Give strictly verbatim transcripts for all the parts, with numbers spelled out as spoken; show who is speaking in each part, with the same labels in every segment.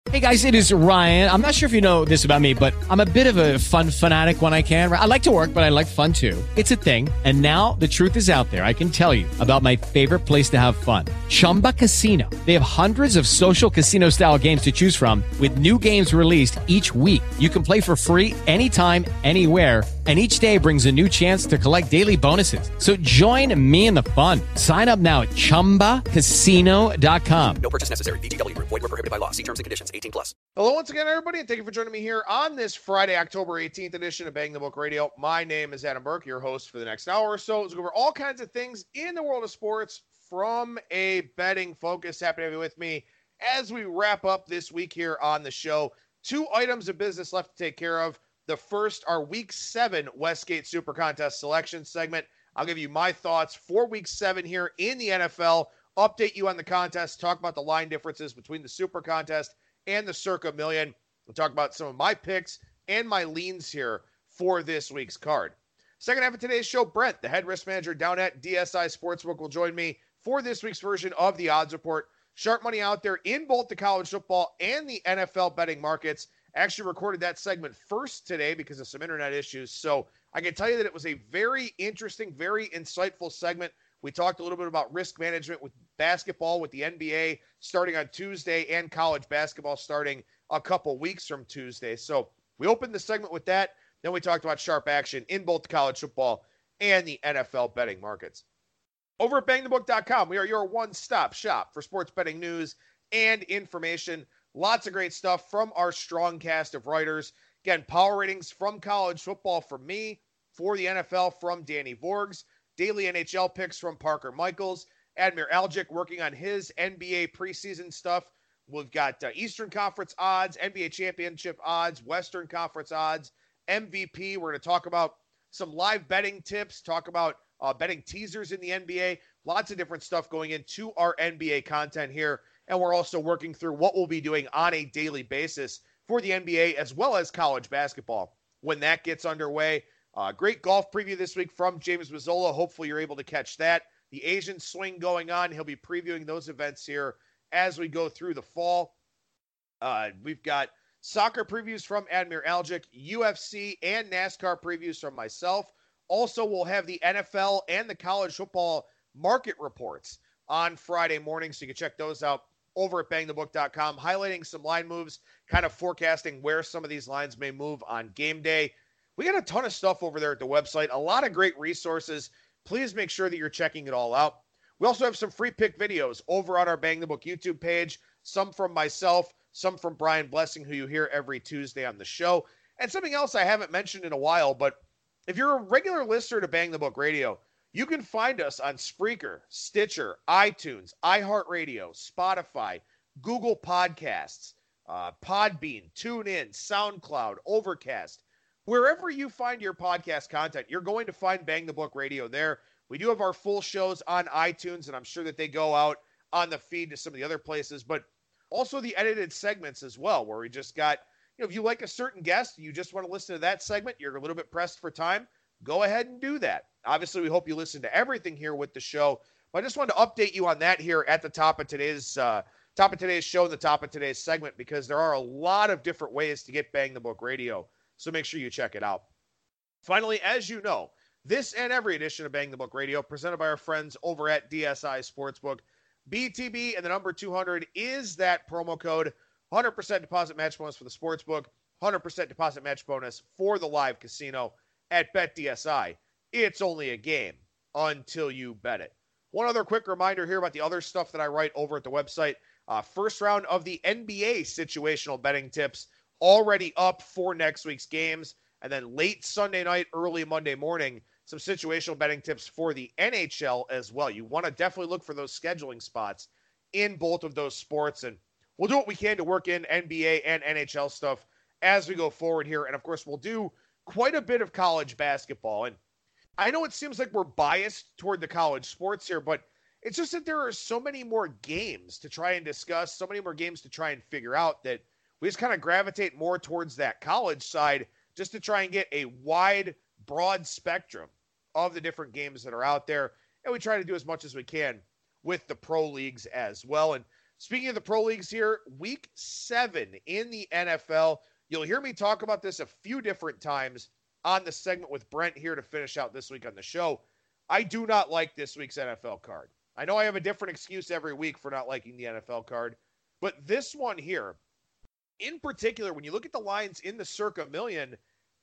Speaker 1: Hey guys, it is Ryan. I'm not sure if you know this about me, but I'm a bit of a fun fanatic when I can. I like to work, but I like fun too. It's a thing. And now the truth is out there. I can tell you about my favorite place to have fun. Chumba Casino. They have hundreds of social casino style games to choose from with new games released each week. You can play for free anytime, anywhere. And each day brings a new chance to collect daily bonuses. So join me in the fun. Sign up now at chumba casino dot com.
Speaker 2: No purchase necessary. V G W. Void where prohibited by law. See terms and conditions. eighteen plus.
Speaker 3: Hello once again, everybody, and thank you for joining me here on this Friday, October eighteenth edition of Bang the Book Radio. My name is Adam Burke, your host for the next hour or so. Let's go over all kinds of things in the world of sports from a betting focus. Happy to have you with me as we wrap up this week here on the show. Two items of business left to take care of. The first, our Week seven Westgate Super Contest selection segment. I'll give you my thoughts for Week seven here in the N F L, update you on the contest, talk about the line differences between the Super Contest and the Circa Million. We'll talk about some of my picks and my leans here for this week's card. Second half of today's show, Brent, the head risk manager down at D S I Sportsbook, will join me for this week's version of the Odds Report. Sharp money out there in both the college football and the N F L betting markets. Actually recorded that segment first today because of some internet issues. So I can tell you that it was a very interesting, very insightful segment. We talked a little bit about risk management with basketball, with the N B A starting on Tuesday and college basketball starting a couple weeks from Tuesday. So we opened the segment with that. Then we talked about sharp action in both the college football and the N F L betting markets. Over at bang the book dot com, we are your one-stop shop for sports betting news and information. Lots of great stuff from our strong cast of writers. Again, power ratings from college football from me, for the N F L from Danny Vorgs, daily N H L picks from Parker Michaels, Admir Algic working on his N B A preseason stuff. We've got uh, Eastern Conference odds, N B A championship odds, Western Conference odds, M V P. We're going to talk about some live betting tips, talk about uh, betting teasers in the N B A. Lots of different stuff going into our N B A content here. And we're also working through what we'll be doing on a daily basis for the N B A as well as college basketball when that gets underway. Uh, great golf preview this week from James Mazzola. Hopefully you're able to catch that. The Asian swing going on. He'll be previewing those events here as we go through the fall. Uh, we've got soccer previews from Admir Algic, U F C and NASCAR previews from myself. Also, we'll have the N F L and the college football market reports on Friday morning, so you can check those out over at bang the book dot com, highlighting some line moves, kind of forecasting where some of these lines may move on game day. We got a ton of stuff over there at the website, a lot of great resources. Please make sure that you're checking it all out. We also have some free pick videos over on our Bang the Book YouTube page, some from myself, some from Brian Blessing, who you hear every Tuesday on the show. And something else I haven't mentioned in a while, but if you're a regular listener to Bang the Book Radio, you can find us on Spreaker, Stitcher, iTunes, iHeartRadio, Spotify, Google Podcasts, uh, Podbean, TuneIn, SoundCloud, Overcast. Wherever you find your podcast content, you're going to find Bang the Book Radio there. We do have our full shows on iTunes, and I'm sure that they go out on the feed to some of the other places, but also the edited segments as well, where we just got, you know, if you like a certain guest, you just want to listen to that segment, you're a little bit pressed for time, go ahead and do that. Obviously, we hope you listen to everything here with the show, but I just wanted to update you on that here at the top of today's uh, top of today's show and the top of today's segment, because there are a lot of different ways to get Bang the Book Radio, so make sure you check it out. Finally, as you know, this and every edition of Bang the Book Radio, presented by our friends over at D S I Sportsbook, B T B and the number two hundred is that promo code. one hundred percent deposit match bonus for the Sportsbook, one hundred percent deposit match bonus for the live casino at BetDSI. It's only a game until you bet it. One other quick reminder here about the other stuff that I write over at the website. Uh, first round of the N B A situational betting tips already up for next week's games. And then late Sunday night, early Monday morning, some situational betting tips for the N H L as well. You want to definitely look for those scheduling spots in both of those sports. And we'll do what we can to work in N B A and N H L stuff as we go forward here. And of course, we'll do quite a bit of college basketball. And I know it seems like we're biased toward the college sports here, but it's just that there are so many more games to try and discuss, so many more games to try and figure out, that we just kind of gravitate more towards that college side just to try and get a wide, broad spectrum of the different games that are out there. And we try to do as much as we can with the pro leagues as well. And Speaking of the pro leagues here, week seven in the N F L. You'll hear me talk about this a few different times on the segment with Brent here to finish out this week on the show. I do not like this week's N F L card. I know I have a different excuse every week for not liking the N F L card, but this one here, in particular, when you look at the lines in the Circa Million,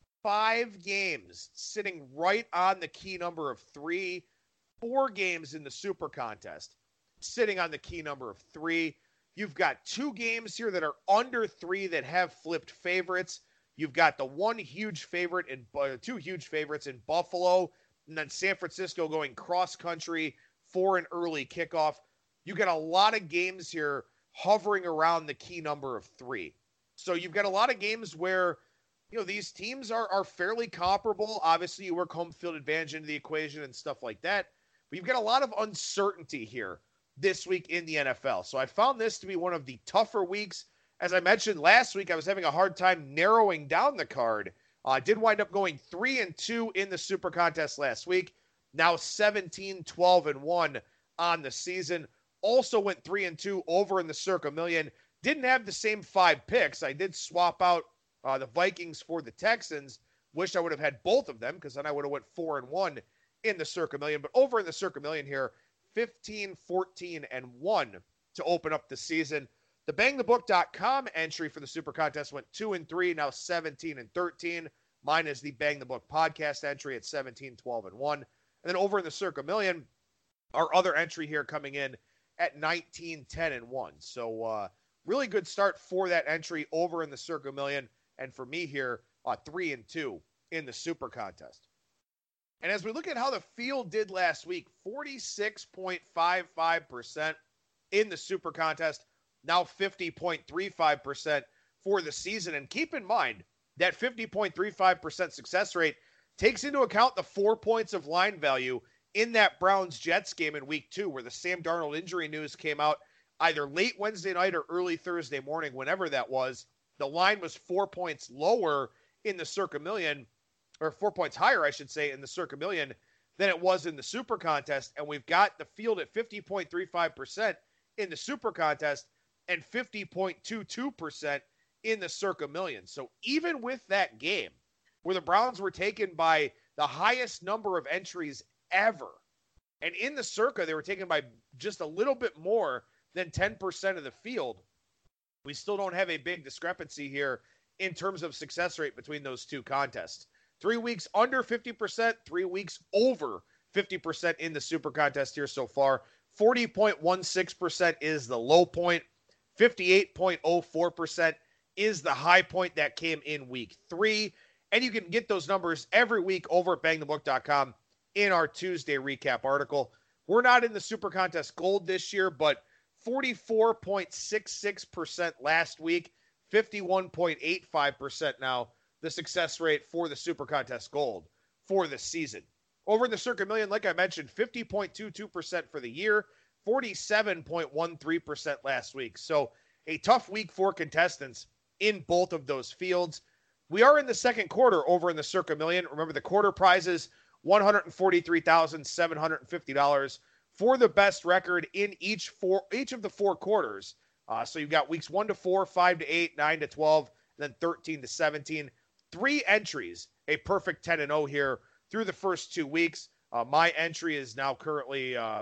Speaker 3: five games sitting right on the key number of three, four games in the Super Contest sitting on the key number of three. You've got two games here that are under three that have flipped favorites. You've got the one huge favorite and uh, two huge favorites in Buffalo, and then San Francisco going cross country for an early kickoff. You got a lot of games here hovering around the key number of three. So you've got a lot of games where, you know, these teams are, are fairly comparable. Obviously, you work home field advantage into the equation and stuff like that. But you've got a lot of uncertainty here this week in the N F L. So I found this to be one of the tougher weeks. As I mentioned last week, I was having a hard time narrowing down the card. I uh, did wind up going three and two in the Super Contest last week. Now seventeen, twelve, and one on the season. Also went three and two over in the Circa Million. Didn't have the same five picks. I did swap out uh, the Vikings for the Texans. Wish I would have had both of them, because then I would have went four and one in the Circa Million. But over in the Circa Million here, fifteen, fourteen, and one to open up the season. The bang the book dot com entry for the Super Contest went two and three, now seventeen and thirteen. Mine is the Bang the Book podcast entry at seventeen, twelve, and one. And then over in the Circa Million, our other entry here coming in at nineteen, ten, and one. So uh, really good start for that entry over in the Circa Million. And for me here, uh, three and two in the Super Contest. And as we look at how the field did last week, forty-six point five five percent in the Super Contest, now fifty point three five percent for the season. And keep in mind that fifty point three five percent success rate takes into account the four points of line value in that Browns-Jets game in week two, where the Sam Darnold injury news came out either late Wednesday night or early Thursday morning, whenever that was. The line was four points lower in the Circa Million, or four points higher, I should say, in the Circa Million than it was in the Super Contest. And we've got the field at fifty point three five percent in the Super Contest and fifty point two two percent in the Circa Million. So even with that game, where the Browns were taken by the highest number of entries ever, and in the Circa, they were taken by just a little bit more than ten percent of the field, we still don't have a big discrepancy here in terms of success rate between those two contests. Three weeks under fifty percent, three weeks over fifty percent in the Super Contest here so far. forty point one six percent is the low point. fifty-eight point oh four percent is the high point that came in week three. And you can get those numbers every week over at bang the book dot com in our Tuesday recap article. We're not in the Super Contest Gold this year, but forty-four point six six percent last week, fifty-one point eight five percent now, the success rate for the Super Contest Gold for the season. Over in the Circa Million, like I mentioned, fifty point two two percent for the year, forty-seven point one three percent last week. So a tough week for contestants in both of those fields. We are in the second quarter over in the Circa Million. Remember, the quarter prizes, one hundred forty-three thousand seven hundred fifty dollars for the best record in each four, each of the four quarters. Uh, so you've got weeks one to four, five to eight, nine to twelve, and then thirteen to seventeen. Three entries, a perfect ten and oh here through the first two weeks. Uh, my entry is now currently uh,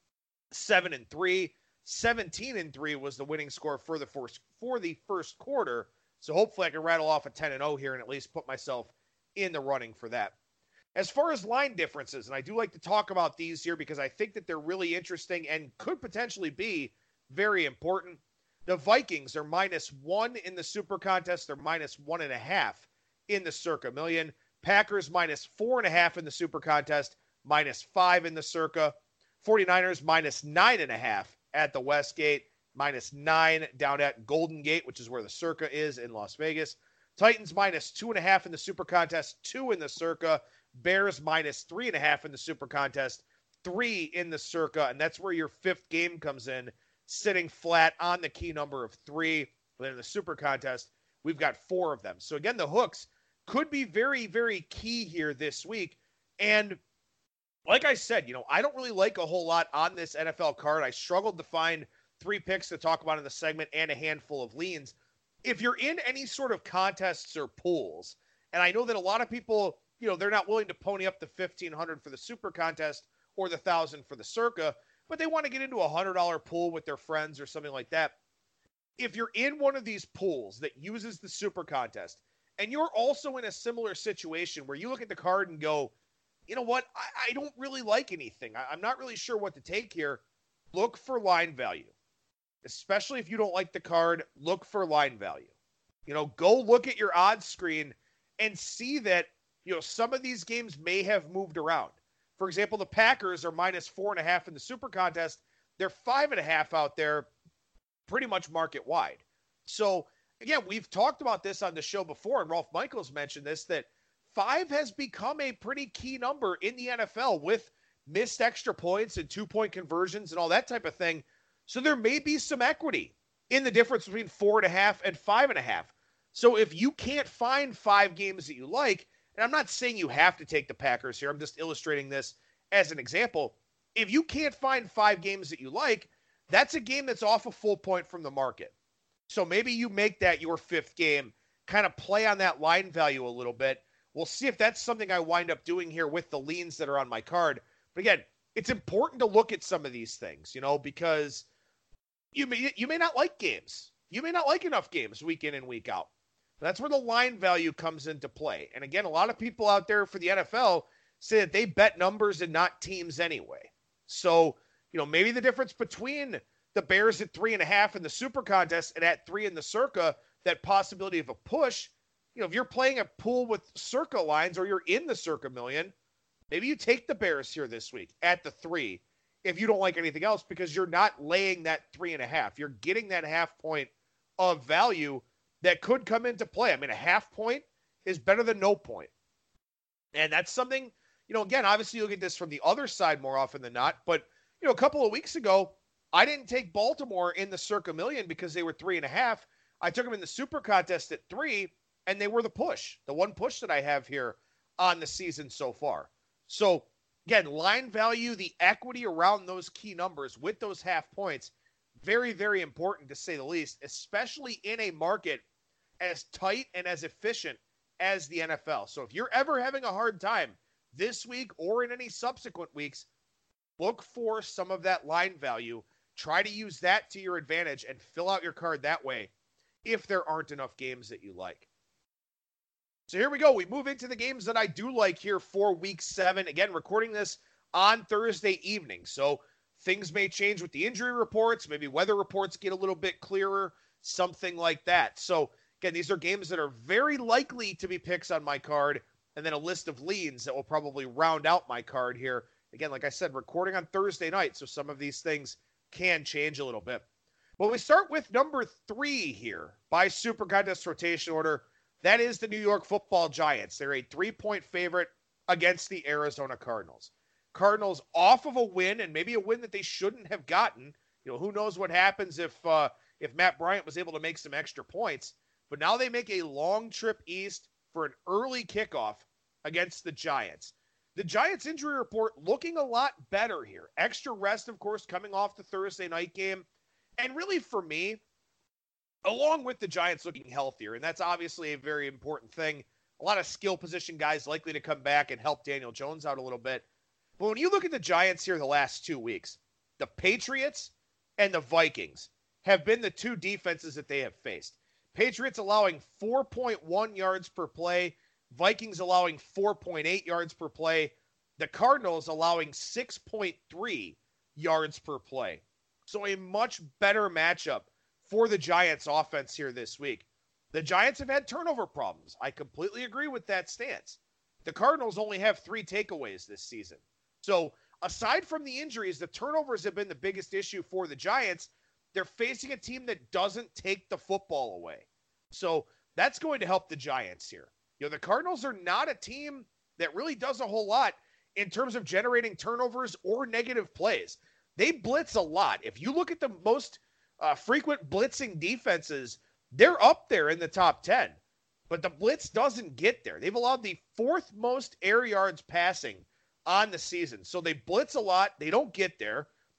Speaker 3: seven and three. seventeen and three was the winning score for the first, for the first quarter. So hopefully I can rattle off a ten and oh here and at least put myself in the running for that. As far as line differences, and I do like to talk about these here because I think that they're really interesting and could potentially be very important. The Vikings are minus one in the Super Contest. They're minus one and a half in the Circa Million. Packers minus four and a half in the Super Contest, minus five in the Circa. 49ers minus nine and a half at the Westgate, minus nine down at Golden Gate, which is where the Circa is in Las Vegas. Titans minus two and a half in the Super Contest, two in the Circa. Bears minus three and a half in the Super Contest, three in the Circa, and that's where your fifth game comes in, sitting flat on the key number of three. But in the Super Contest, we've got four of them. So again, the hooks could be very, very key here this week. And like I said, you know, I don't really like a whole lot on this N F L card. I struggled to find three picks to talk about in the segment and a handful of leans. If you're in any sort of contests or pools, and I know that a lot of people, you know, they're not willing to pony up the fifteen hundred for the super contest or the thousand for the circa, but they want to get into a hundred dollar pool with their friends or something like that. If you're in one of these pools that uses the super contest, and you're also in a similar situation where you look at the card and go, you know what, I, I don't really like anything. I, I'm not really sure what to take here. Look for line value. Especially if you don't like the card, look for line value. You know, go look at your odds screen and see that, you know, some of these games may have moved around. For example, the Packers are minus four and a half in the super contest. They're five and a half out there, pretty much market wide. So again, we've talked about this on the show before, and Rolf Michaels mentioned this, that five has become a pretty key number in the N F L with missed extra points and two-point conversions and all that type of thing. So there may be some equity in the difference between four and a half and five and a half. So if you can't find five games that you like, and I'm not saying you have to take the Packers here, I'm just illustrating this as an example. If you can't find five games that you like, that's a game that's off a full point from the market. So maybe you make that your fifth game, kind of play on that line value a little bit. We'll see if that's something I wind up doing here with the leans that are on my card. But again, it's important to look at some of these things, you know, because you may, you may not like games. You may not like enough games week in and week out. That's where the line value comes into play. And again, a lot of people out there for the N F L say that they bet numbers and not teams anyway. So, you know, maybe the difference between the Bears at three and a half in the super contest and at three in the circa, that possibility of a push, you know, if you're playing a pool with circa lines or you're in the circa million, maybe you take the Bears here this week at the three if you don't like anything else, because you're not laying that three and a half. You're getting that half point of value that could come into play. I mean, a half point is better than no point. And that's something, you know, again, obviously you'll get this from the other side more often than not, but, you know, a couple of weeks ago, I didn't take Baltimore in the circa million because they were three and a half. I took them in the super contest at three, and they were the push, the one push that I have here on the season so far. So again, line value, the equity around those key numbers with those half points, very, very important to say the least, especially in a market as tight and as efficient as the N F L. So if you're ever having a hard time this week or in any subsequent weeks, look for some of that line value. Try to use that to your advantage and fill out your card that way if there aren't enough games that you like. So here we go. We move into the games that I do like here for week seven. Again, recording this on Thursday evening. So things may change with the injury reports. Maybe weather reports get a little bit clearer, something like that. So again, these are games that are very likely to be picks on my card, and then a list of leans that will probably round out my card here. Again, like I said, recording on Thursday night, so some of these things can change a little bit. Well, we start with number three here by Super Contest rotation order. That is the New York Football Giants. They're a three-point favorite against the Arizona Cardinals. Cardinals off of a win, and maybe a win that they shouldn't have gotten. You know, who knows what happens if uh, if Matt Bryant was able to make some extra points. But now they make a long trip east for an early kickoff against the Giants. The Giants injury report looking a lot better here. Extra rest, of course, coming off the Thursday night game. And really for me, along with the Giants looking healthier, and that's obviously a very important thing. A lot of skill position guys likely to come back and help Daniel Jones out a little bit. But when you look at the Giants here the last two weeks, the Patriots and the Vikings have been the two defenses that they have faced. Patriots allowing four point one yards per play. Vikings allowing four point eight yards per play. The Cardinals allowing six point three yards per play. So a much better matchup for the Giants offense here this week. The Giants have had turnover problems. I completely agree with that stance. The Cardinals only have three takeaways this season. So aside from the injuries, the turnovers have been the biggest issue for the Giants. They're facing a team that doesn't take the football away. So that's going to help the Giants here. You know, the Cardinals are not a team that really does a whole lot in terms of generating turnovers or negative plays. They blitz a lot. If you look at the most uh, frequent blitzing defenses, they're up there in the top ten. But the blitz doesn't get there. They've allowed the fourth most air yards passing on the season. So they blitz a lot. They don't get there.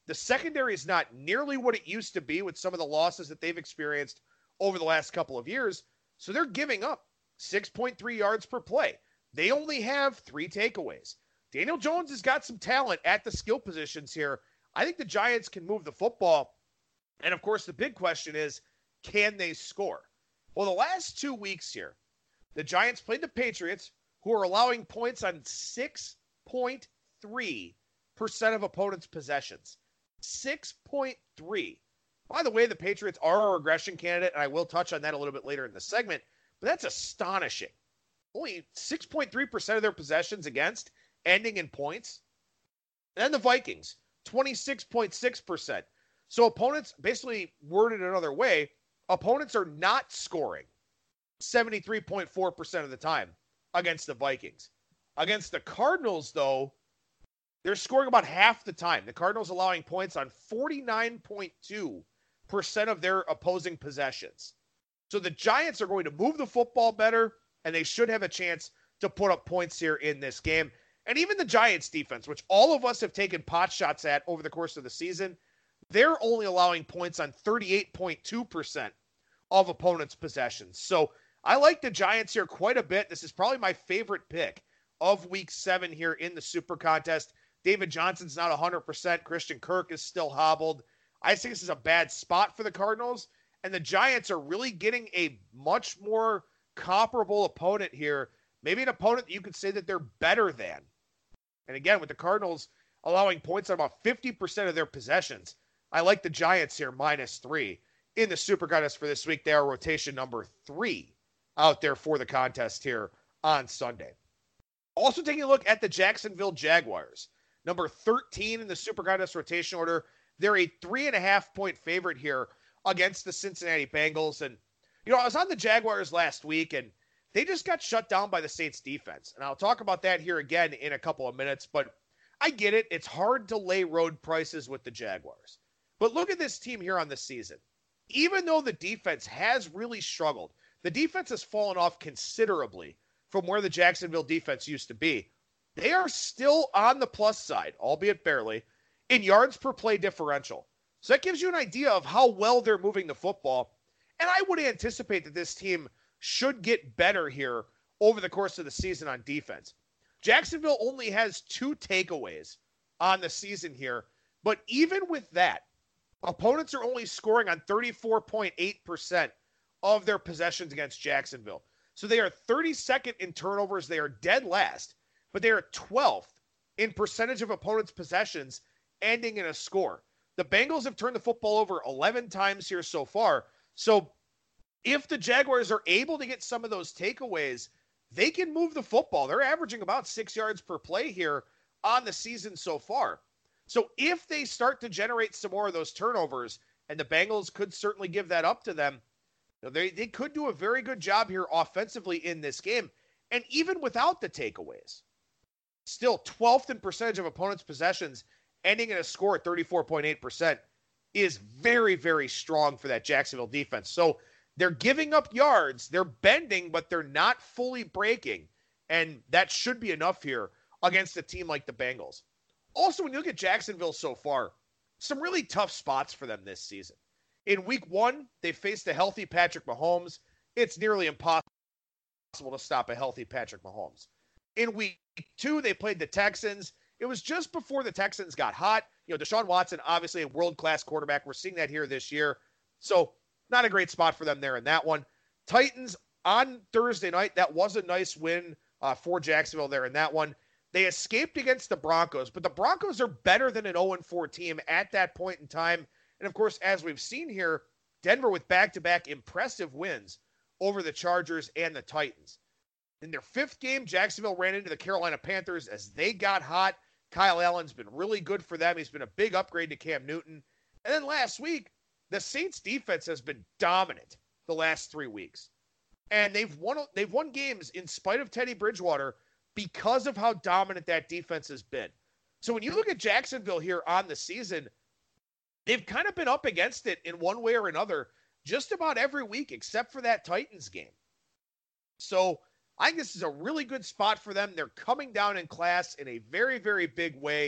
Speaker 3: The secondary is not nearly what it used to be with some of the losses that they've experienced over the last couple of years. So they're giving up six point three yards per play. They only have three takeaways. Daniel Jones has got some talent at the skill positions here. I think the Giants can move the football. And of course, the big question is, can they score? Well, the last two weeks here, the Giants played the Patriots, who are allowing points on six point three percent of opponents' possessions. six point three. By the way, the Patriots are a regression candidate, and I will touch on that a little bit later in the segment, but that's astonishing. Only six point three percent of their possessions against, ending in points. And then the Vikings, twenty-six point six percent. So opponents, basically worded another way, opponents are not scoring seventy-three point four percent of the time against the Vikings. Against the Cardinals, though, they're scoring about half the time. The Cardinals allowing points on forty-nine point two percent of their opposing possessions. So the Giants are going to move the football better, and they should have a chance to put up points here in this game. And even the Giants defense, which all of us have taken pot shots at over the course of the season, they're only allowing points on thirty-eight point two percent of opponents' possessions. So I like the Giants here quite a bit. This is probably my favorite pick of week seven here in the Super Contest. David Johnson's not one hundred percent. Christian Kirk is still hobbled. I think this is a bad spot for the Cardinals, and the Giants are really getting a much more comparable opponent here. Maybe an opponent that you could say that they're better than. And again, with the Cardinals allowing points on about fifty percent of their possessions, I like the Giants here minus three in the Super Contest for this week. They are rotation number three out there for the contest here on Sunday. Also taking a look at the Jacksonville Jaguars, number thirteen in the Super Contest rotation order. They're a three and a half point favorite here against the Cincinnati Bengals. And, you know, I was on the Jaguars last week, and they just got shut down by the Saints defense. And I'll talk about that here again in a couple of minutes, but I get it. It's hard to lay road prices with the Jaguars. But look at this team here on the season. Even though the defense has really struggled, the defense has fallen off considerably from where the Jacksonville defense used to be. They are still on the plus side, albeit barely, in yards per play differential. So that gives you an idea of how well they're moving the football. And I would anticipate that this team should get better here over the course of the season on defense. Jacksonville only has two takeaways on the season here, but even with that, opponents are only scoring on thirty-four point eight percent of their possessions against Jacksonville. So they are thirty-second in turnovers. They are dead last, but they are twelfth in percentage of opponents' possessions ending in a score. The Bengals have turned the football over eleven times here so far. So if the Jaguars are able to get some of those takeaways, they can move the football. They're averaging about six yards per play here on the season so far. So if they start to generate some more of those turnovers, and the Bengals could certainly give that up to them, they, they could do a very good job here offensively in this game. And even without the takeaways, still twelfth in percentage of opponents' possessions, ending in a score at thirty-four point eight percent is very, very strong for that Jacksonville defense. So they're giving up yards, they're bending, but they're not fully breaking. And that should be enough here against a team like the Bengals. Also, when you look at Jacksonville so far, some really tough spots for them this season. In week one, they faced a healthy Patrick Mahomes. It's nearly impossible to stop a healthy Patrick Mahomes. In week two, they played the Texans. It was just before the Texans got hot. You know, Deshaun Watson, obviously a world-class quarterback. We're seeing that here this year. So not a great spot for them there in that one. Titans on Thursday night, that was a nice win uh, for Jacksonville there in that one. They escaped against the Broncos, but the Broncos are better than an oh and four team at that point in time. And of course, as we've seen here, Denver with back-to-back impressive wins over the Chargers and the Titans. In their fifth game, Jacksonville ran into the Carolina Panthers as they got hot. Kyle Allen's been really good for them. He's been a big upgrade to Cam Newton. And then last week, the Saints defense has been dominant the last three weeks. And they've won they've won games in spite of Teddy Bridgewater because of how dominant that defense has been. So when you look at Jacksonville here on the season, they've kind of been up against it in one way or another just about every week except for that Titans game. So I think this is a really good spot for them. They're coming down in class in a very, very big way.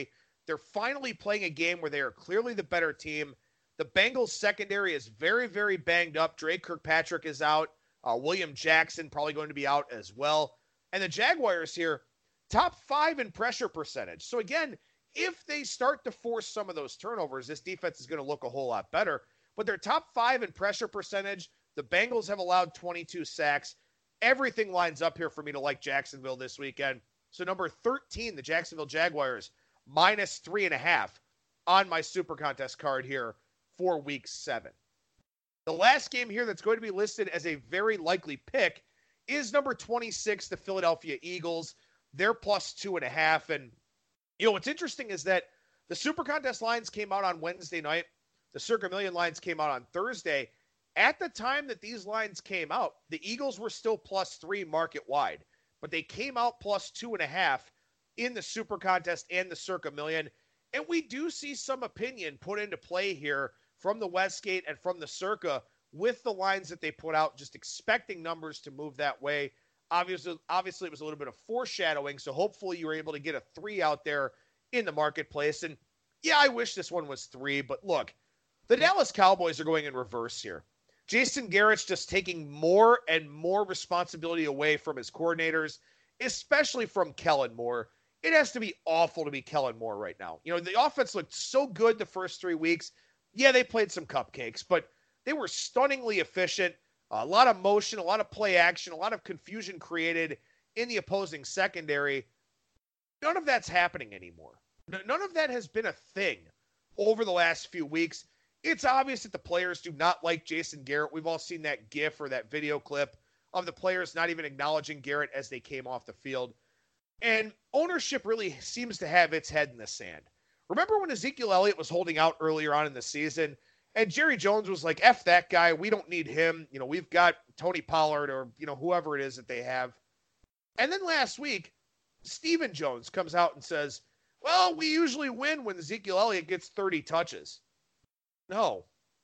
Speaker 3: They're finally playing a game where they are clearly the better team. The Bengals secondary is very, very banged up. Drake Kirkpatrick is out. Uh, William Jackson probably going to be out as well. And the Jaguars here, top five in pressure percentage. So again, if they start to force some of those turnovers, this defense is going to look a whole lot better. But they're top five in pressure percentage. The Bengals have allowed twenty-two sacks. Everything lines up here for me to like Jacksonville this weekend. So number thirteen, the Jacksonville Jaguars, minus three and a half on my Super Contest card here for week seven. The last game here that's going to be listed as a very likely pick is number twenty-six, the Philadelphia Eagles. They're plus two and a half. And, you know, what's interesting is that the Super Contest lines came out on Wednesday night. The Circa Million lines came out on Thursday. At the time that these lines came out, the Eagles were still plus three market wide, but they came out plus two and a half in the Super Contest and the Circa Million. And we do see some opinion put into play here from the Westgate and from the Circa with the lines that they put out, just expecting numbers to move that way. Obviously, obviously it was a little bit of foreshadowing, so hopefully you were able to get a three out there in the marketplace. And yeah, I wish this one was three, but look, the Dallas Cowboys are going in reverse here. Jason Garrett's just taking more and more responsibility away from his coordinators, especially from Kellen Moore. It has to be awful to be Kellen Moore right now. You know, the offense looked so good the first three weeks. Yeah, they played some cupcakes, but they were stunningly efficient. A lot of motion, a lot of play action, a lot of confusion created in the opposing secondary. None of that's happening anymore. None of that has been a thing over the last few weeks. It's obvious that the players do not like Jason Garrett. We've all seen that GIF or that video clip of the players not even acknowledging Garrett as they came off the field. And ownership really seems to have its head in the sand. Remember when Ezekiel Elliott was holding out earlier on in the season and Jerry Jones was like, F that guy, we don't need him. You know, we've got Tony Pollard or, you know, whoever it is that they have. And then last week, Stephen Jones comes out and says, well, we usually win when Ezekiel Elliott gets thirty touches. No,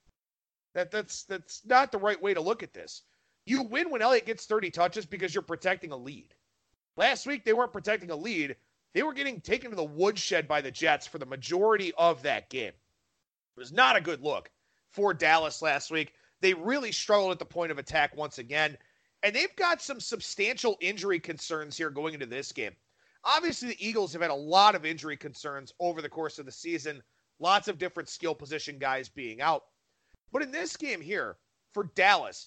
Speaker 3: that, that's, that's not the right way to look at this. You win when Elliott gets thirty touches because you're protecting a lead. Last week, they weren't protecting a lead. They were getting taken to the woodshed by the Jets for the majority of that game. It was not a good look for Dallas last week. They really struggled at the point of attack once again, and they've got some substantial injury concerns here going into this game. Obviously, the Eagles have had a lot of injury concerns over the course of the season, lots of different skill position guys being out. But in this game here, for Dallas,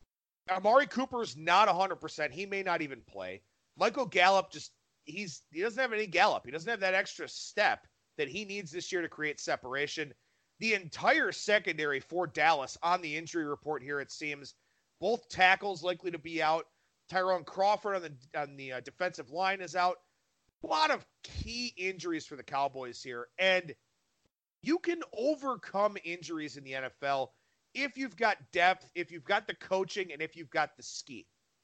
Speaker 3: Amari Cooper's not one hundred percent. He may not even play. Michael Gallup just, he's he doesn't have any Gallup. He doesn't have that extra step that he needs this year to create separation. The entire secondary for Dallas on the injury report here, it seems. Both tackles likely to be out. Tyrone Crawford on the, on the uh, defensive line is out. A lot of key injuries for the Cowboys here. And you can overcome injuries in the N F L if you've got depth, if you've got the coaching, and if you've got the scheme.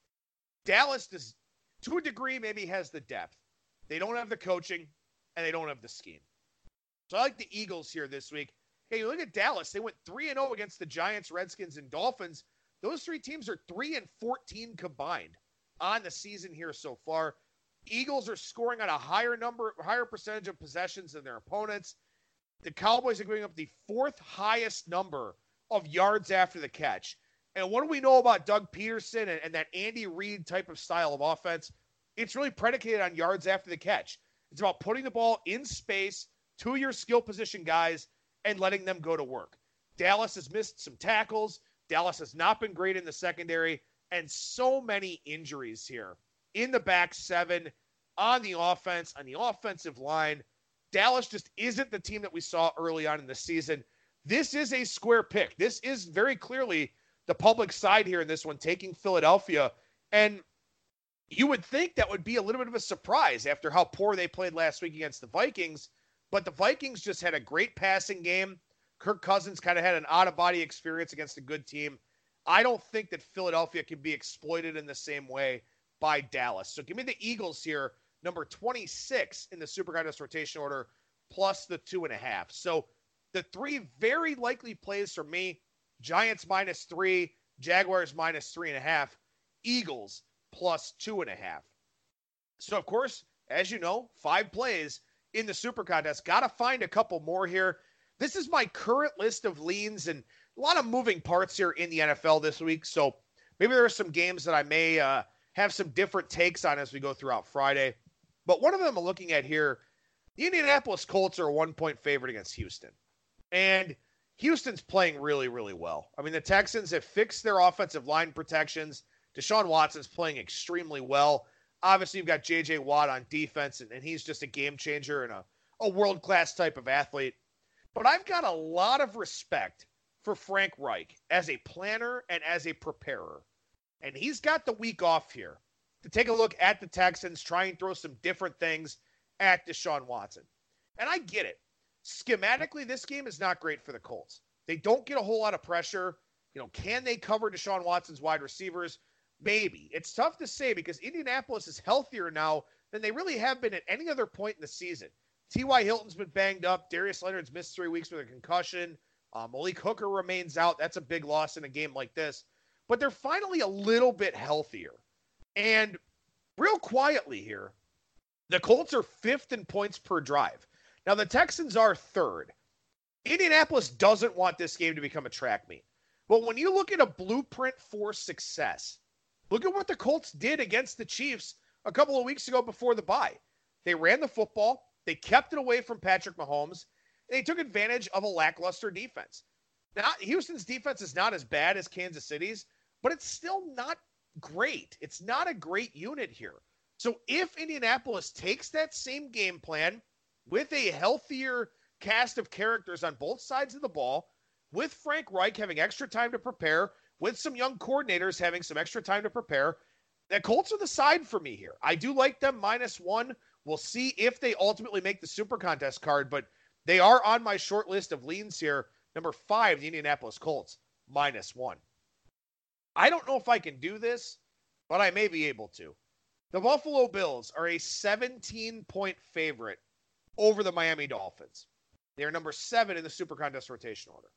Speaker 3: Dallas, does, to a degree, maybe has the depth. They don't have the coaching, and they don't have the scheme. So I like the Eagles here this week. Hey, you look at Dallas. They went three and oh against the Giants, Redskins, and Dolphins. Those three teams are three and fourteen combined on the season here so far. Eagles are scoring on a higher number, higher percentage of possessions than their opponents. The Cowboys are giving up the fourth highest number of yards after the catch. And what do we know about Doug Peterson and, and that Andy Reid type of style of offense? It's really predicated on yards after the catch. It's about putting the ball in space to your skill position guys and letting them go to work. Dallas has missed some tackles. Dallas has not been great in the secondary, and so many injuries here in the back seven, on the offense, on the offensive line. Dallas just isn't the team that we saw early on in the season. This is a square pick. This is very clearly the public side here in this one, taking Philadelphia. And you would think that would be a little bit of a surprise after how poor they played last week against the Vikings. But the Vikings just had a great passing game. Kirk Cousins kind of had an out-of-body experience against a good team. I don't think that Philadelphia can be exploited in the same way by Dallas. So give me the Eagles here, number twenty-six in the Super Contest rotation order, plus the two and a half. So the three very likely plays for me: Giants minus three, Jaguars minus three and a half, Eagles plus two and a half. So, of course, as you know, five plays in the Super Contest. Got to find a couple more here. This is my current list of leans, and a lot of moving parts here in the N F L this week. So maybe there are some games that I may uh, have some different takes on as we go throughout Friday. But one of them I'm looking at here, the Indianapolis Colts are a one-point favorite against Houston. And Houston's playing really, really well. I mean, the Texans have fixed their offensive line protections. Deshaun Watson's playing extremely well. Obviously, you've got J J Watt on defense, and, and he's just a game changer and a, a world-class type of athlete. But I've got a lot of respect for Frank Reich as a planner and as a preparer. And he's got the week off here to take a look at the Texans, try and throw some different things at Deshaun Watson. And I get it. Schematically, this game is not great for the Colts. They don't get a whole lot of pressure. You know, can they cover Deshaun Watson's wide receivers? Maybe. It's tough to say because Indianapolis is healthier now than they really have been at any other point in the season. T Y. Hilton's been banged up. Darius Leonard's missed three weeks with a concussion. Uh, Malik Hooker remains out. That's a big loss in a game like this. But they're finally a little bit healthier. And real quietly here, the Colts are fifth in points per drive. Now, the Texans are third. Indianapolis doesn't want this game to become a track meet. But when you look at a blueprint for success, look at what the Colts did against the Chiefs a couple of weeks ago before the bye. They ran the football. They kept it away from Patrick Mahomes. They took advantage of a lackluster defense. Now, Houston's defense is not as bad as Kansas City's, but it's still not great. It's not a great unit here. So if Indianapolis takes that same game plan with a healthier cast of characters on both sides of the ball, with Frank Reich having extra time to prepare, with some young coordinators having some extra time to prepare, the Colts are the side for me here. I do like them minus one. We'll see if they ultimately make the Super Contest card, but they are on my short list of leans here. Number five, the Indianapolis Colts, minus one. I don't know if I can do this, but I may be able to. The Buffalo Bills are a seventeen-point favorite over the Miami Dolphins. They are number seven in the Super Contest rotation order.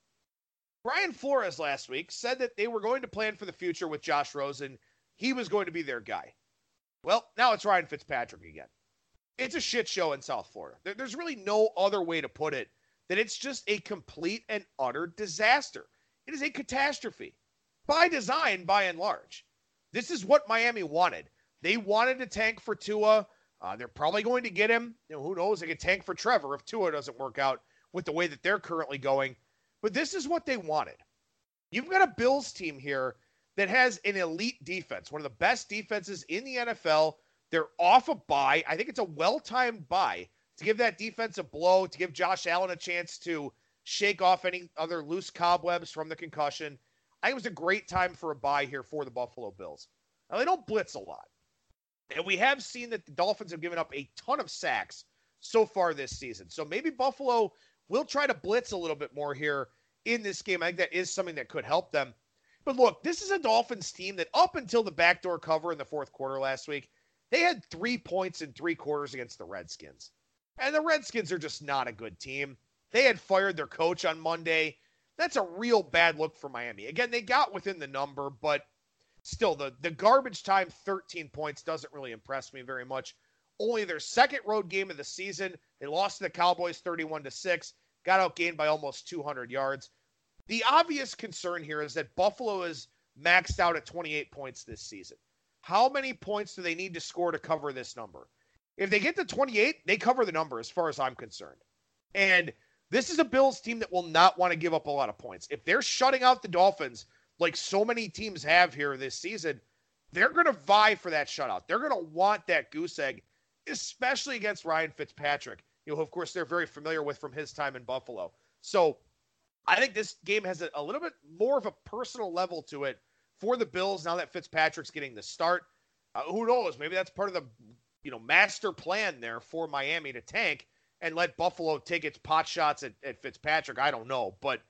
Speaker 3: Brian Flores last week said that they were going to plan for the future with Josh Rosen. He was going to be their guy. Well, now it's Ryan Fitzpatrick again. It's a shit show in South Florida. There's really no other way to put it than it's just a complete and utter disaster. It is a catastrophe by design, by and large. This is what Miami wanted. They wanted to tank for Tua. Uh, they're probably going to get him. You know, who knows? They could tank for Trevor if Tua doesn't work out with the way that they're currently going. But this is what they wanted. You've got a Bills team here that has an elite defense, one of the best defenses in the N F L. They're off a bye. I think it's a well-timed bye to give that defense a blow, to give Josh Allen a chance to shake off any other loose cobwebs from the concussion. I think it was a great time for a bye here for the Buffalo Bills. Now, they don't blitz a lot. And we have seen that the Dolphins have given up a ton of sacks so far this season. So maybe Buffalo will try to blitz a little bit more here in this game. I think that is something that could help them. But look, this is a Dolphins team that up until the backdoor cover in the fourth quarter last week, they had three points in three quarters against the Redskins. And the Redskins are just not a good team. They had fired their coach on Monday. That's a real bad look for Miami. Again, they got within the number, but still, the, the garbage time thirteen points doesn't really impress me very much. Only their second road game of the season. They lost to the Cowboys thirty-one to six, got outgained by almost two hundred yards. The obvious concern here is that Buffalo is maxed out at twenty-eight points this season. How many points do they need to score to cover this number? If they get to twenty-eight, they cover the number as far as I'm concerned. And this is a Bills team that will not want to give up a lot of points. If they're shutting out the Dolphins like so many teams have here this season, they're going to vie for that shutout. They're going to want that goose egg, especially against Ryan Fitzpatrick, you know, who, of course, they're very familiar with from his time in Buffalo. So I think this game has a, a little bit more of a personal level to it for the Bills now that Fitzpatrick's getting the start. Uh, who knows? Maybe that's part of the, you know, master plan there for Miami to tank and let Buffalo take its pot shots at, at Fitzpatrick. I don't know, but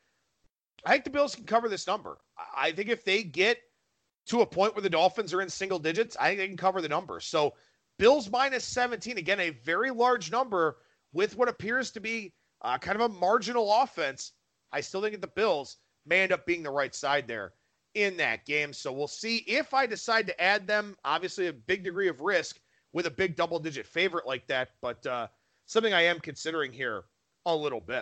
Speaker 3: I think the Bills can cover this number. I think if they get to a point where the Dolphins are in single digits, I think they can cover the number. So Bills minus seventeen, again, a very large number with what appears to be uh, kind of a marginal offense. I still think that the Bills may end up being the right side there in that game. So we'll see if I decide to add them. Obviously, a big degree of risk with a big double-digit favorite like that. But uh, something I am considering here a little bit.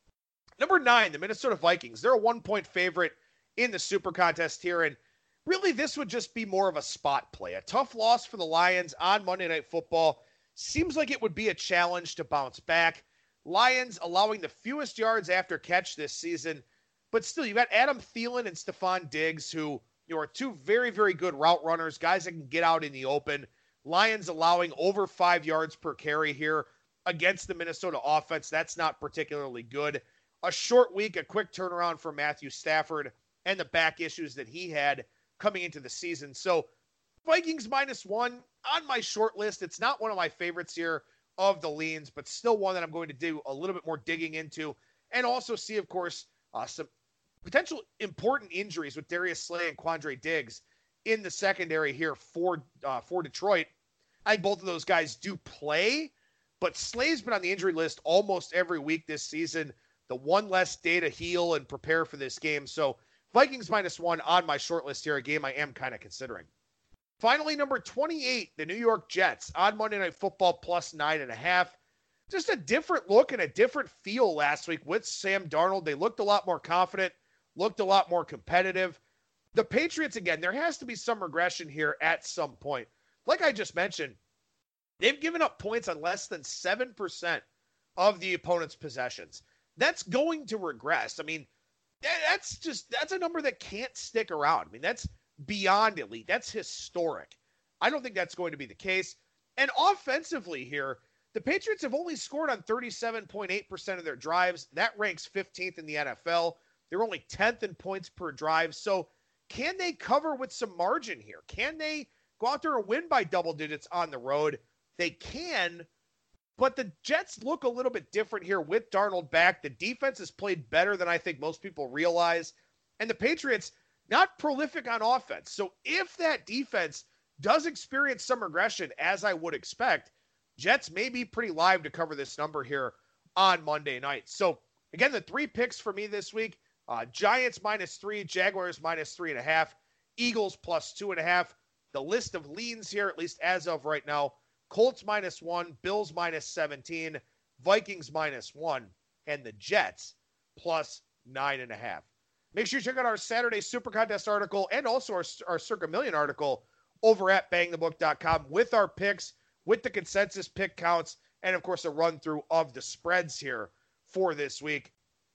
Speaker 3: Number nine, the Minnesota Vikings. They're a one-point favorite in the Super Contest here, and really this would just be more of a spot play. A tough loss for the Lions on Monday Night Football. Seems like it would be a challenge to bounce back. Lions allowing the fewest yards after catch this season, but still, you've got Adam Thielen and Stephon Diggs, who you know, are two very, very good route runners, guys that can get out in the open. Lions allowing over five yards per carry here against the Minnesota offense. That's not particularly good. A short week, a quick turnaround for Matthew Stafford and the back issues that he had coming into the season. So Vikings minus one on my short list. It's not one of my favorites here of the leans, but still one that I'm going to do a little bit more digging into, and also see, of course, uh, some potential important injuries with Darius Slay and Quandre Diggs in the secondary here for uh, for Detroit. I think both of those guys do play, but Slay's been on the injury list almost every week this season. The one less day to heal and prepare for this game. So Vikings minus one on my short list here, a game I am kind of considering. Finally, number twenty-eight, the New York Jets on Monday Night Football plus nine and a half. Just a different look and a different feel last week with Sam Darnold. They looked a lot more confident, looked a lot more competitive. The Patriots, again, there has to be some regression here at some point. Like I just mentioned, they've given up points on less than seven percent of the opponent's possessions. That's going to regress. I mean, that's just, that's a number that can't stick around. I mean, that's beyond elite. That's historic. I don't think that's going to be the case. And offensively here, the Patriots have only scored on thirty-seven point eight percent of their drives. That ranks fifteenth in the N F L. They're only tenth in points per drive. So can they cover with some margin here? Can they go out there and win by double digits on the road? They can, but the Jets look a little bit different here with Darnold back. The defense has played better than I think most people realize. And the Patriots, not prolific on offense. So if that defense does experience some regression, as I would expect, Jets may be pretty live to cover this number here on Monday night. So again, the three picks for me this week, uh, Giants minus three, Jaguars minus three and a half, Eagles plus two and a half. The list of leans here, at least as of right now, Colts minus one, Bills minus seventeen, Vikings minus one, and the Jets plus nine and a half. Make sure you check out our Saturday Super Contest article and also our, our Circa Million article over at bang the book dot com with our picks, with the consensus pick counts, and of course a run through of the spreads here for this week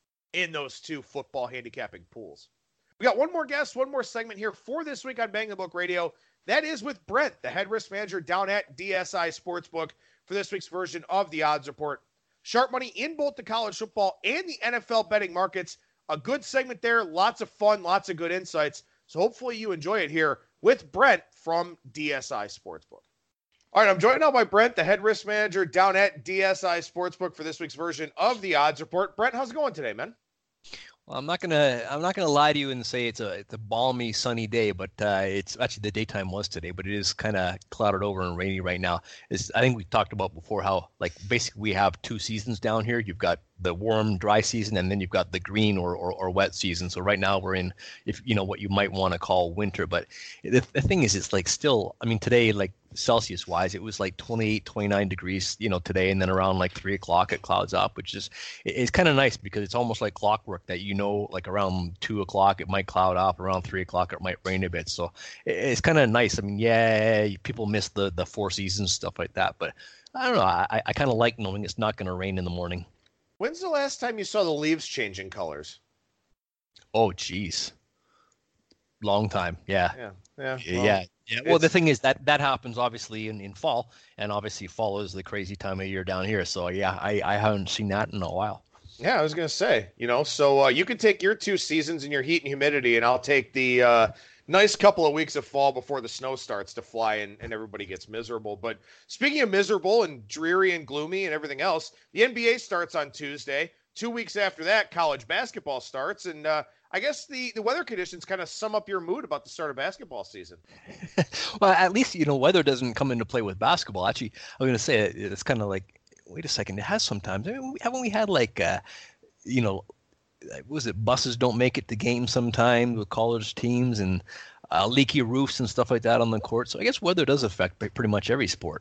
Speaker 3: in those two football handicapping pools. We got one more guest, one more segment here for this week on Bang the Book Radio. That is with Brent, the head risk manager down at D S I Sportsbook for this week's version of the Odds Report. Sharp money in both the college football and the N F L betting markets. A good segment there, lots of fun, lots of good insights. So hopefully you enjoy it here with Brent from D S I Sportsbook. All right, I'm joined now by Brent, the head risk manager down at D S I Sportsbook for this week's version of the Odds Report. Brent, how's it going today, man?
Speaker 4: Well, I'm not gonna I'm not gonna lie to you and say it's a it's a balmy sunny day, but uh, it's actually the daytime was today, but it is kind of clouded over and rainy right now. It's, I think we talked about before how like basically we have two seasons down here. You've got the warm, dry season, and then you've got the green or, or, or wet season. So right now we're in, if you know what you might want to call winter. But the, the thing is, it's like still, I mean, today, like Celsius wise, it was like twenty-eight, twenty-nine degrees, you know, today, and then around like three o'clock it clouds up, which is, it's kind of nice because it's almost like clockwork that, you know, like around two o'clock it might cloud up, around three o'clock it might rain a bit. So it's kind of nice. I mean, yeah, people miss the, the four seasons, stuff like that, but I don't know. I, I kind of like knowing it's not going to rain in the morning.
Speaker 3: When's the last time you saw the leaves changing colors?
Speaker 4: Oh, geez. Long time. Yeah.
Speaker 3: Yeah. Yeah.
Speaker 4: Well, yeah. Yeah. Well, the thing is that that happens obviously in, in fall, and obviously fall is the crazy time of year down here. So yeah, I, I haven't seen that in a while.
Speaker 3: Yeah, I was going to say, you know, so uh, you can take your two seasons and your heat and humidity, and I'll take the uh, nice couple of weeks of fall before the snow starts to fly and, and everybody gets miserable. But speaking of miserable and dreary and gloomy and everything else, the N B A starts on Tuesday. Two weeks after that, college basketball starts. And uh, I guess the, the weather conditions kind of sum up your mood about the start of basketball season.
Speaker 4: Well, at least, you know, weather doesn't come into play with basketball. Actually, I'm going to say it, it's kind of like, wait a second, it has sometimes. I mean, haven't we had like, uh, you know, what was it, buses don't make it to games sometimes with college teams and uh, leaky roofs and stuff like that on the court. So I guess weather does affect pretty much every sport.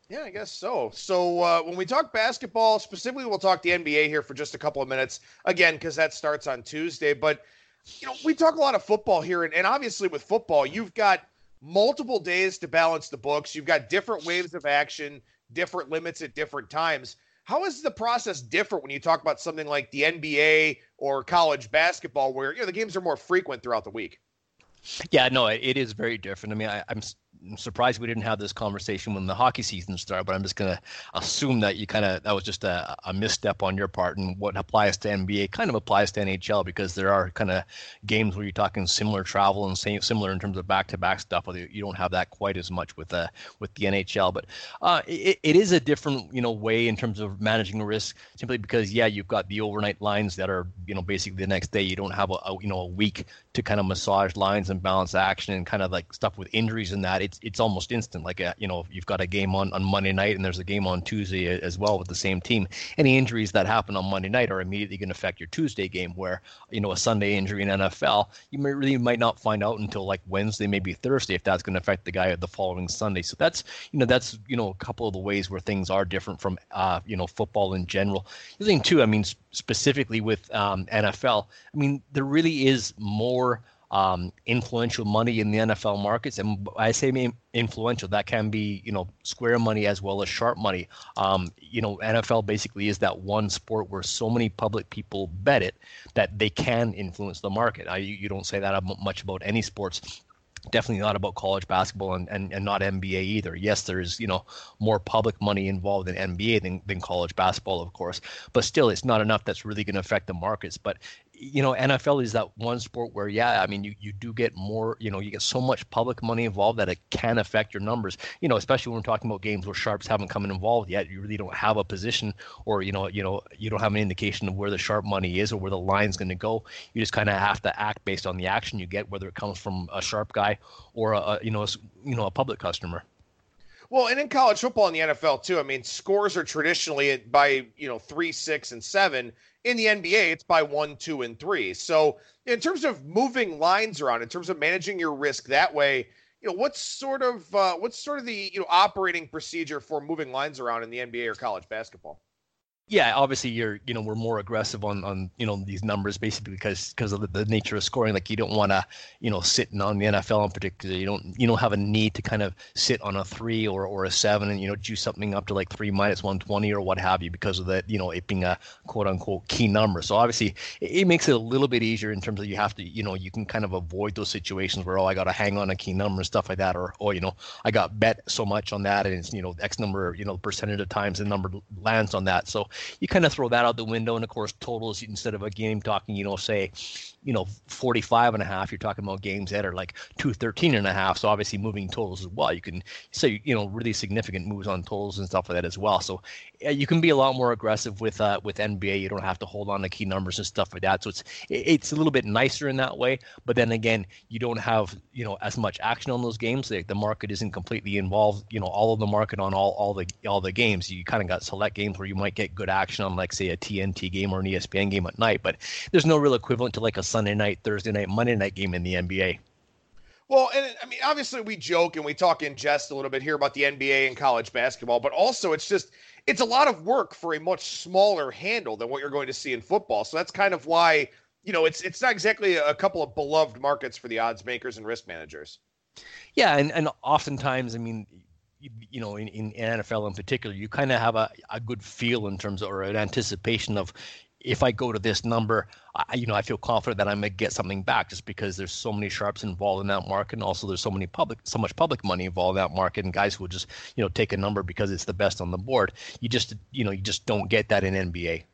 Speaker 3: Yeah, I guess so. So uh, when we talk basketball, specifically, we'll talk the N B A here for just a couple of minutes, again, because that starts on Tuesday. But, you know, we talk a lot of football here, and, and obviously with football, you've got multiple days to balance the books. You've got different waves of action, different limits at different times. How is the process different when you talk about something like the N B A or college basketball, where, you know, the games are more frequent throughout the week?
Speaker 4: Yeah, no, it, it is very different. I mean, I, I'm I'm surprised we didn't have this conversation when the hockey season started, but I'm just going to assume that you kind of, that was just a, a misstep on your part, and what applies to N B A kind of applies to N H L, because there are kind of games where you're talking similar travel and same, similar in terms of back-to-back stuff. You don't have that quite as much with uh, with the N H L, but uh, it, it is a different, you know, way in terms of managing risk, simply because, yeah, you've got the overnight lines that are, you know, basically the next day. You don't have a, a you know, a week to kind of massage lines and balance action and kind of like stuff with injuries and that. It's it's almost instant. Like, a, you know, you've got a game on, on Monday night and there's a game on Tuesday as well with the same team. Any injuries that happen on Monday night are immediately going to affect your Tuesday game, where, you know, a Sunday injury in N F L, you may, really might not find out until like Wednesday, maybe Thursday, if that's going to affect the guy the following Sunday. So that's, you know, that's, you know, a couple of the ways where things are different from, uh, you know, football in general. The thing too, I mean, specifically with um, N F L, I mean, there really is more um, influential money in the N F L markets. And I say influential, that can be, you know, square money as well as sharp money. Um, you know, N F L basically is that one sport where so many public people bet it that they can influence the market. I, you don't say that much about any sports. Definitely not about college basketball, and, and, and not N B A either. Yes, there is, you know, more public money involved in N B A than, than college basketball, of course. But still, it's not enough that's really going to affect the markets. But, you know, N F L is that one sport where, yeah, I mean, you, you do get more, you know, you get so much public money involved that it can affect your numbers, you know, especially when we're talking about games where sharps haven't come in involved yet. You really don't have a position, or, you know, you know, you don't have an indication of where the sharp money is or where the line's going to go. You just kind of have to act based on the action you get, whether it comes from a sharp guy or a, a you know, a, you know, a public customer.
Speaker 3: Well, and in college football and the N F L too, I mean, scores are traditionally by, you know, three, six, and seven. In the N B A, it's by one, two, and three. So in terms of moving lines around, in terms of managing your risk that way, you know, what's sort of uh, what's sort of the, you know, operating procedure for moving lines around in the N B A or college basketball?
Speaker 4: Yeah, obviously you're, you know, we're more aggressive on, on, you know, these numbers basically because, because of the, the nature of scoring. Like, you don't want to, you know, sit on the N F L in particular. You don't, you don't have a need to kind of sit on a three or, or a seven and, you know, juice something up to like three minus one twenty or what have you, because of that, you know, it being a quote unquote key number. So obviously it, it makes it a little bit easier in terms of you have to, you know, you can kind of avoid those situations where, oh, I got to hang on a key number and stuff like that. Or, oh, you know, I got bet so much on that and it's, you know, X number, you know, percentage of times the number lands on that. So you kind of throw that out the window. And of course, totals, instead of a game talking, you know, say, you know, forty-five and a half, you're talking about games that are like two thirteen and a half. So obviously moving totals as well. You can say, you know, really significant moves on totals and stuff like that as well. So uh, you can be a lot more aggressive with uh, with N B A. You don't have to hold on to key numbers and stuff like that. So it's it's a little bit nicer in that way. But then again, you don't have, you know, as much action on those games. The, the market isn't completely involved, you know, all of the market on all, all the all the games. You kind of got select games where you might get good action on, like, say, a T N T game or an E S P N game at night. But there's no real equivalent to like a Sunday night, Thursday night, Monday night game in the N B A.
Speaker 3: Well, and I mean, obviously we joke and we talk in jest a little bit here about the N B A and college basketball, but also it's just, it's a lot of work for a much smaller handle than what you're going to see in football. So that's kind of why, you know, it's it's not exactly a couple of beloved markets for the odds makers and risk managers.
Speaker 4: Yeah, and, and oftentimes, I mean, you, you know, in, in N F L in particular, you kind of have a, a good feel in terms of, or an anticipation of, if I go to this number, I, you know, I feel confident that I'm going to get something back, just because there's so many sharps involved in that market. And also there's so many public, so much public money involved in that market, and guys who will just, you know, take a number because it's the best on the board. You just, you know, you just don't get that in N B A.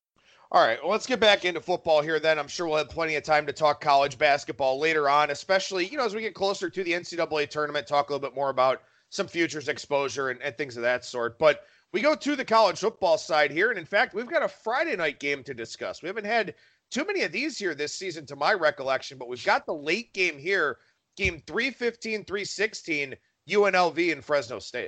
Speaker 3: All right, well, let's get back into football here then. I'm sure we'll have plenty of time to talk college basketball later on, especially, you know, as we get closer to the N C double A tournament, talk a little bit more about some futures exposure and, and things of that sort. But we go to the college football side here, and in fact, we've got a Friday night game to discuss. We haven't had too many of these here this season to my recollection, but we've got the late game here, game three fifteen, three sixteen, U N L V and Fresno State.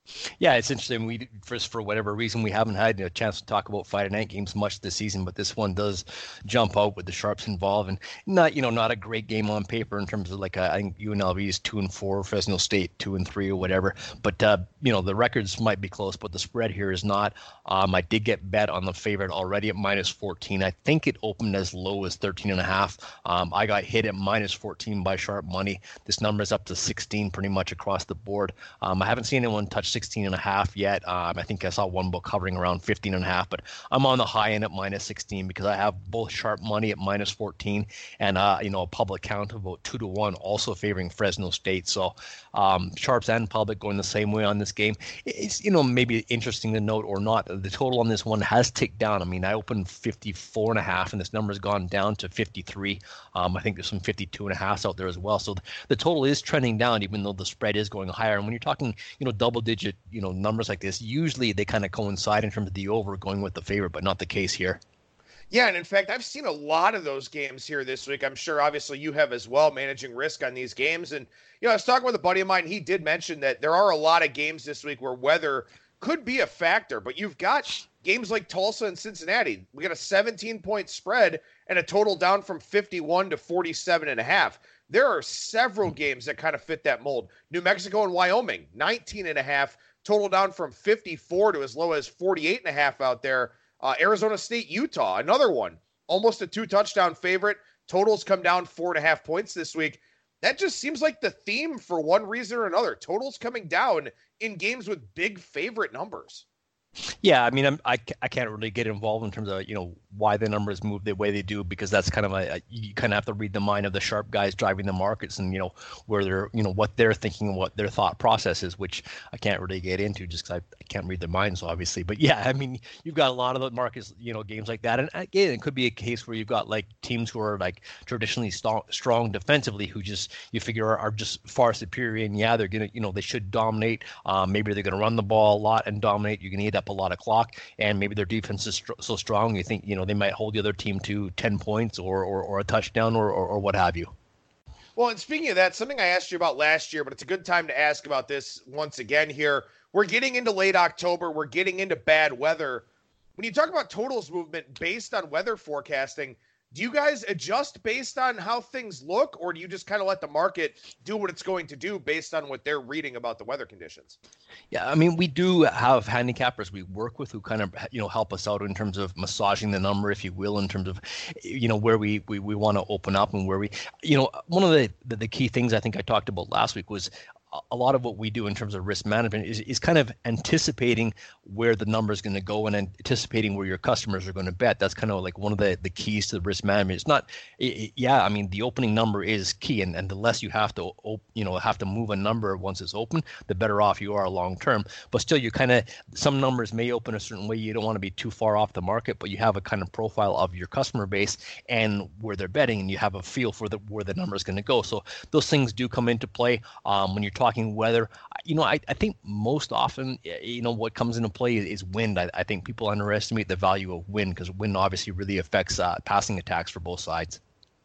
Speaker 4: Yeah, it's interesting. We first, for whatever reason, we haven't had a chance to talk about Friday night games much this season, but this one does jump out with the Sharps involved, and not, you know, not a great game on paper in terms of like a, I think U N L V is two and four, Fresno State two and three or whatever. But uh, you know, the records might be close, but the spread here is not. Um, I did get bet on the favorite already at minus fourteen. I think it opened as low as thirteen and a half. Um, I got hit at minus fourteen by sharp money. This number is up to sixteen pretty much across the board. Um, I haven't seen anyone touch sixteen and a half yet. Um, I think I saw one book hovering around fifteen and a half, but I'm on the high end at minus sixteen because I have both sharp money at minus fourteen and, uh, you know, a public count of about two to one also favoring Fresno State. So um, sharps and public going the same way on this game. It's, you know, maybe interesting to note or not, the total on this one has ticked down. I mean, I opened fifty-four and a half and this number has gone down to fifty-three. Um, I think there's some fifty-two and a half out there as well. So the total is trending down, even though the spread is going higher. And when you're talking, you know, double digit, you know, numbers like this, usually they kind of coincide in terms of the over going with the favorite, but not the case here.
Speaker 3: Yeah, and in fact, I've seen a lot of those games here this week. I'm sure, obviously, you have as well, managing risk on these games. And, you know, I was talking with a buddy of mine. He did mention that there are a lot of games this week where weather could be a factor, but you've got games like Tulsa and Cincinnati. We got a seventeen-point spread and a total down from fifty-one to forty-seven and a half. There are several games that kind of fit that mold. New Mexico and Wyoming, nineteen and a half, total down from fifty-four to as low as forty-eight and a half out there. Uh, Arizona State, Utah, another one, almost a two touchdown favorite. Totals come down four and a half points this week. That just seems like the theme for one reason or another. Totals coming down in games with big favorite numbers.
Speaker 4: Yeah, I mean, I'm, I, I can't really get involved in terms of, you know, why the numbers move the way they do, because that's kind of a, a you kind of have to read the mind of the sharp guys driving the markets and, you know, where they're, you know, what they're thinking and what their thought process is, which I can't really get into just because I, I can't read their minds, obviously. But yeah, I mean, you've got a lot of the markets, you know, games like that. And again, it could be a case where you've got like teams who are like traditionally st- strong defensively who just, you figure are, are just far superior. And yeah, they're going to, you know, they should dominate. Um, maybe they're going to run the ball a lot and dominate. You're going to eat up a lot of clock. And maybe their defense is str- so strong, you think, you know, they might hold the other team to ten points or or, or a touchdown or, or or what have you.
Speaker 3: Well, and speaking of that, something I asked you about last year, but it's a good time to ask about this once again here. We're getting into late October. We're getting into bad weather. When you talk about totals movement based on weather forecasting, do you guys adjust based on how things look, or do you just kind of let the market do what it's going to do based on what they're reading about the weather conditions?
Speaker 4: Yeah, I mean, we do have handicappers we work with who kind of, you know, help us out in terms of massaging the number, if you will, in terms of, you know, where we, we, we want to open up and where we, you know, one of the, the, the key things I think I talked about last week was a lot of what we do in terms of risk management is, is kind of anticipating where the number is going to go and anticipating where your customers are going to bet. That's kind of like one of the, the keys to the risk management. It's not, it, yeah, I mean, the opening number is key, and, and the less you have to, you know, have to move a number once it's open, the better off you are long term. But still, you kind of, some numbers may open a certain way. You don't want to be too far off the market, but you have a kind of profile of your customer base and where they're betting, and you have a feel for the where the number is going to go. So those things do come into play um, when you're talking weather. You know, I, I think most often, you know, what comes into play is, is wind. I, I think people underestimate the value of wind because wind obviously really affects uh, passing attacks for both sides.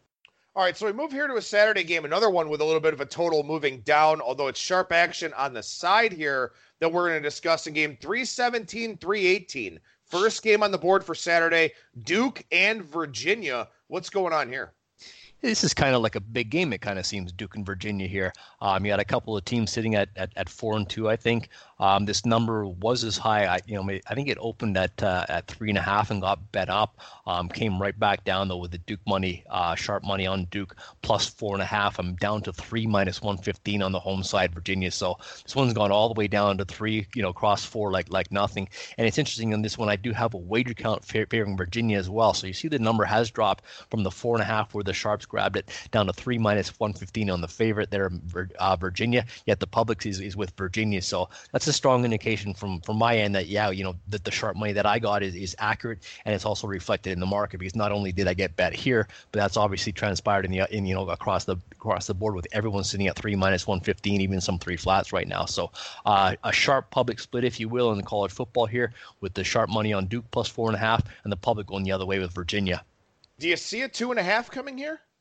Speaker 3: All right, so we move here to a Saturday game, another one with a little bit of a total moving down, although it's sharp action on the side here that we're going to discuss in game three seventeen, three eighteen. First game on the board for Saturday, Duke and Virginia. What's going on here?
Speaker 4: This is kind of like a big game, it kind of seems, Duke and Virginia here. Um, you had a couple of teams sitting at, at, at four and two, I think. Um, this number was as high, I, you know, I think it opened at uh, at three and a half and got bet up. Um, came right back down though with the Duke money, uh, sharp money on Duke plus four and a half. I'm down to three minus one fifteen on the home side, Virginia. So this one's gone all the way down to three, you know, cross four like like nothing. And it's interesting on this one, I do have a wager count favoring Virginia as well. So you see the number has dropped from the four and a half where the sharps grabbed it down to three minus one fifteen on the favorite there, uh, Virginia. Yet the public is, is with Virginia. So that's a strong indication from from my end that, yeah, you know, that the sharp money that I got is, is accurate, and it's also reflected in the market, because not only did I get bet here, but that's obviously transpired in the in you know across the across the board with everyone sitting at three minus one fifteen, even some three flats right now. So uh, a sharp public split, if you will, in college football here, with the sharp money on Duke plus four and a half, and the public going the other way with Virginia.
Speaker 3: Do you see a two and a half coming here?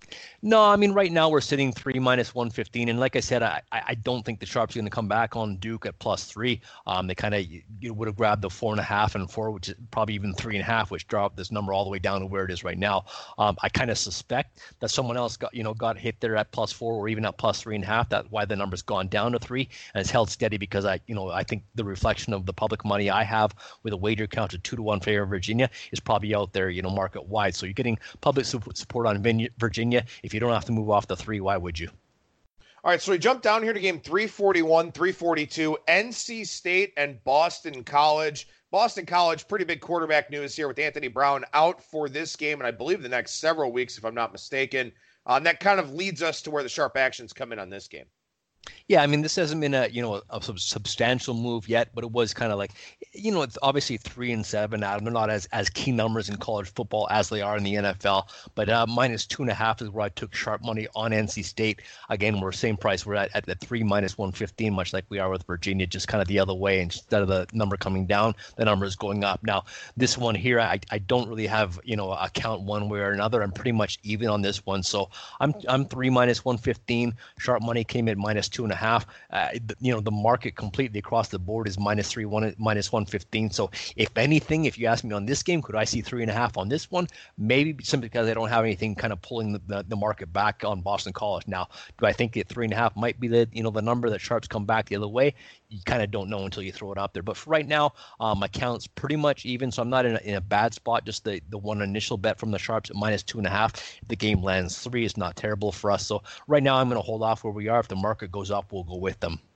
Speaker 4: No, I mean, right now we're sitting three minus one fifteen. And like I said, I, I don't think the Sharps are going to come back on Duke at plus three. Um, they kind of you, you would have grabbed the four and a half and four, which is probably even three and a half, which dropped this number all the way down to where it is right now. Um, I kind of suspect that someone else got, you know, got hit there at plus four or even at plus three and a half. That's why the number's gone down to three and it's held steady because I, you know, I think the reflection of the public money I have with a wager count of two to one favor of Virginia is probably out there, you know, market wide. So you're getting public support on Virginia. If you don't have to move off the three, why would you?
Speaker 3: All right, so we jump down here to game three forty-one, three forty-two, N C State and Boston College. Boston College, pretty big quarterback news here with Anthony Brown out for this game, and I believe the next several weeks, if I'm not mistaken. Um, that kind of leads us to where the sharp actions come in on this game.
Speaker 4: Yeah, I mean, this hasn't been a, you know, a sub- substantial move yet, but it was kind of like, you know, it's obviously three and seven. Adam, they're not as, as key numbers in college football as they are in the N F L, but uh, minus two and a half is where I took sharp money on N C State. Again, we're same price. We're at, at the three minus one fifteen, much like we are with Virginia, just kind of the other way. Instead of the number coming down, the number is going up. Now, this one here, I, I don't really have, you know, a count one way or another. I'm pretty much even on this one. So I'm, I'm three minus one fifteen. Sharp money came in minus two and a half. Uh, you know, the market completely across the board is minus three, one, minus one fifteen. So if anything, if you ask me on this game, could I see three and a half on this one? Maybe simply because I don't have anything kind of pulling the, the, the market back on Boston College. Now, do I think that three and a half might be the, you know, the number that sharps come back the other way? You kind of don't know until you throw it out there. But for right now, um, my count's pretty much even. So I'm not in a, in a bad spot. Just the, the one initial bet from the sharps at minus two and a half. If the game lands three, it's not terrible for us. So right now I'm going to hold off where we are. If the market goes up, we'll go with them.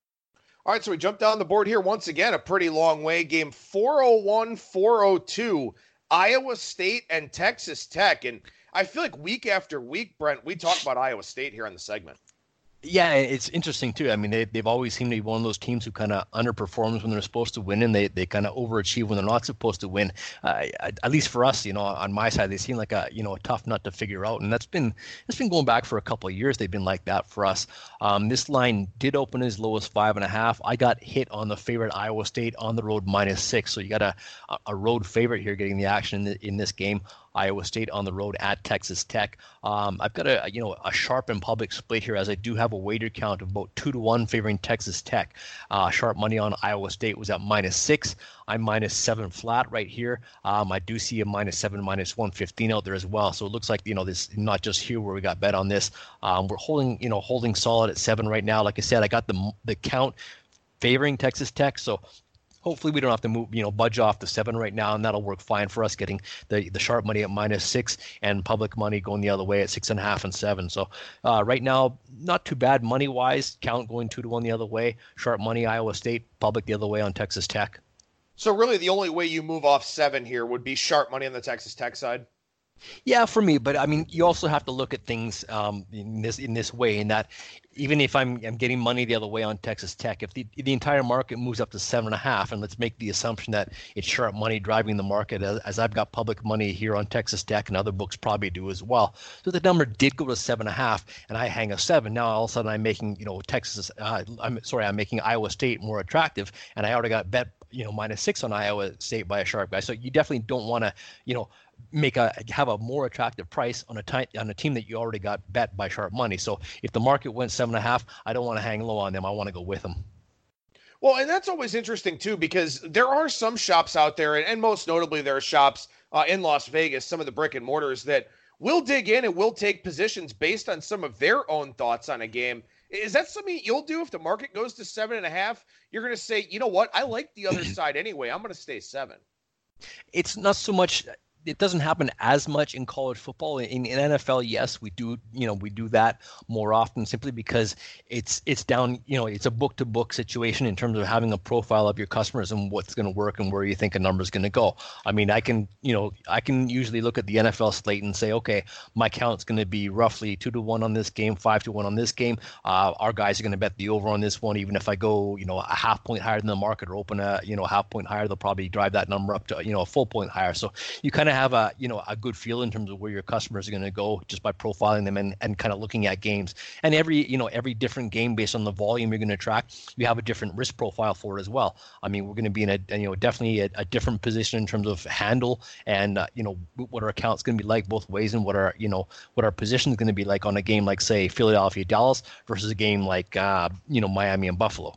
Speaker 3: All right, so we jump down the board here once again, a pretty long way. Game four oh one, four oh two, Iowa State and Texas Tech. And I feel like week after week, Brent, we talk about Iowa State here on the segment.
Speaker 4: Yeah, it's interesting too. I mean, they, they've always seemed to be one of those teams who kind of underperforms when they're supposed to win, and they, they kind of overachieve when they're not supposed to win. Uh, at least for us, you know, on my side, they seem like a you know a tough nut to figure out, and that's been it's been going back for a couple of years. They've been like that for us. Um, this line did open as low as five and a half. I got hit on the favorite Iowa State on the road minus six, so you got a a road favorite here getting the action in, the, in this game. Iowa State on the road at Texas Tech. Um, I've got a you know a sharp and public split here, as I do have a wager count of about two to one favoring Texas Tech. Uh, sharp money on Iowa State was at minus six. I'm minus seven flat right here. Um, I do see a minus seven, minus one fifteen out there as well. So it looks like you know this not just here where we got bet on this. Um, we're holding you know holding solid at seven right now. Like I said, I got the the count favoring Texas Tech. So hopefully we don't have to move, you know, budge off the seven right now, and that'll work fine for us getting the, the sharp money at minus six and public money going the other way at six and a half and seven. So uh, right now, not too bad money wise. Count going two to one the other way. Sharp money Iowa State, public the other way on Texas Tech.
Speaker 3: So really, the only way you move off seven here would be sharp money on the Texas Tech side.
Speaker 4: Yeah, for me, but I mean, you also have to look at things um, in this in this way, in that even if I'm I'm getting money the other way on Texas Tech, if the the entire market moves up to seven and a half, and let's make the assumption that it's sharp money driving the market, as, as I've got public money here on Texas Tech, and other books probably do as well. So the number did go to seven and a half, and I hang a seven. Now all of a sudden I'm making you know Texas, uh, I'm sorry, I'm making Iowa State more attractive, and I already got bet you know minus six on Iowa State by a sharp guy. So you definitely don't want to you know. make a have a more attractive price on a time on a team that you already got bet by sharp money. So if the market went seven and a half, I don't want to hang low on them. I want to go with them.
Speaker 3: Well, and that's always interesting too, because there are some shops out there, and, and most notably there are shops uh, in Las Vegas, some of the brick and mortars that will dig in and will take positions based on some of their own thoughts on a game. Is that something you'll do if the market goes to seven and a half? You're going to say, you know what, I like the other side anyway. I'm going to stay seven.
Speaker 4: It's not so much. It doesn't happen as much in college football. In, in N F L, yes, we do. You know, we do that more often, simply because it's it's down. You know, it's a book to book situation in terms of having a profile of your customers and what's going to work and where you think a number is going to go. I mean, I can you know I can usually look at the N F L slate and say, okay, my count's going to be roughly two to one on this game, five to one on this game. Uh, our guys are going to bet the over on this one. Even if I go, you know, a half point higher than the market or open a you know half point higher, they'll probably drive that number up to you know a full point higher. So you kind of of have a, you know, a good feel in terms of where your customers are going to go just by profiling them and, and kind of looking at games. And every, you know, every different game based on the volume you're going to track, you have a different risk profile for it as well. I mean, we're going to be in a, you know, definitely a, a different position in terms of handle and, uh, you know, what our account's going to be like both ways and what our, you know, what our position is going to be like on a game like, say, Philadelphia, Dallas versus a game like, uh, you know, Miami and Buffalo.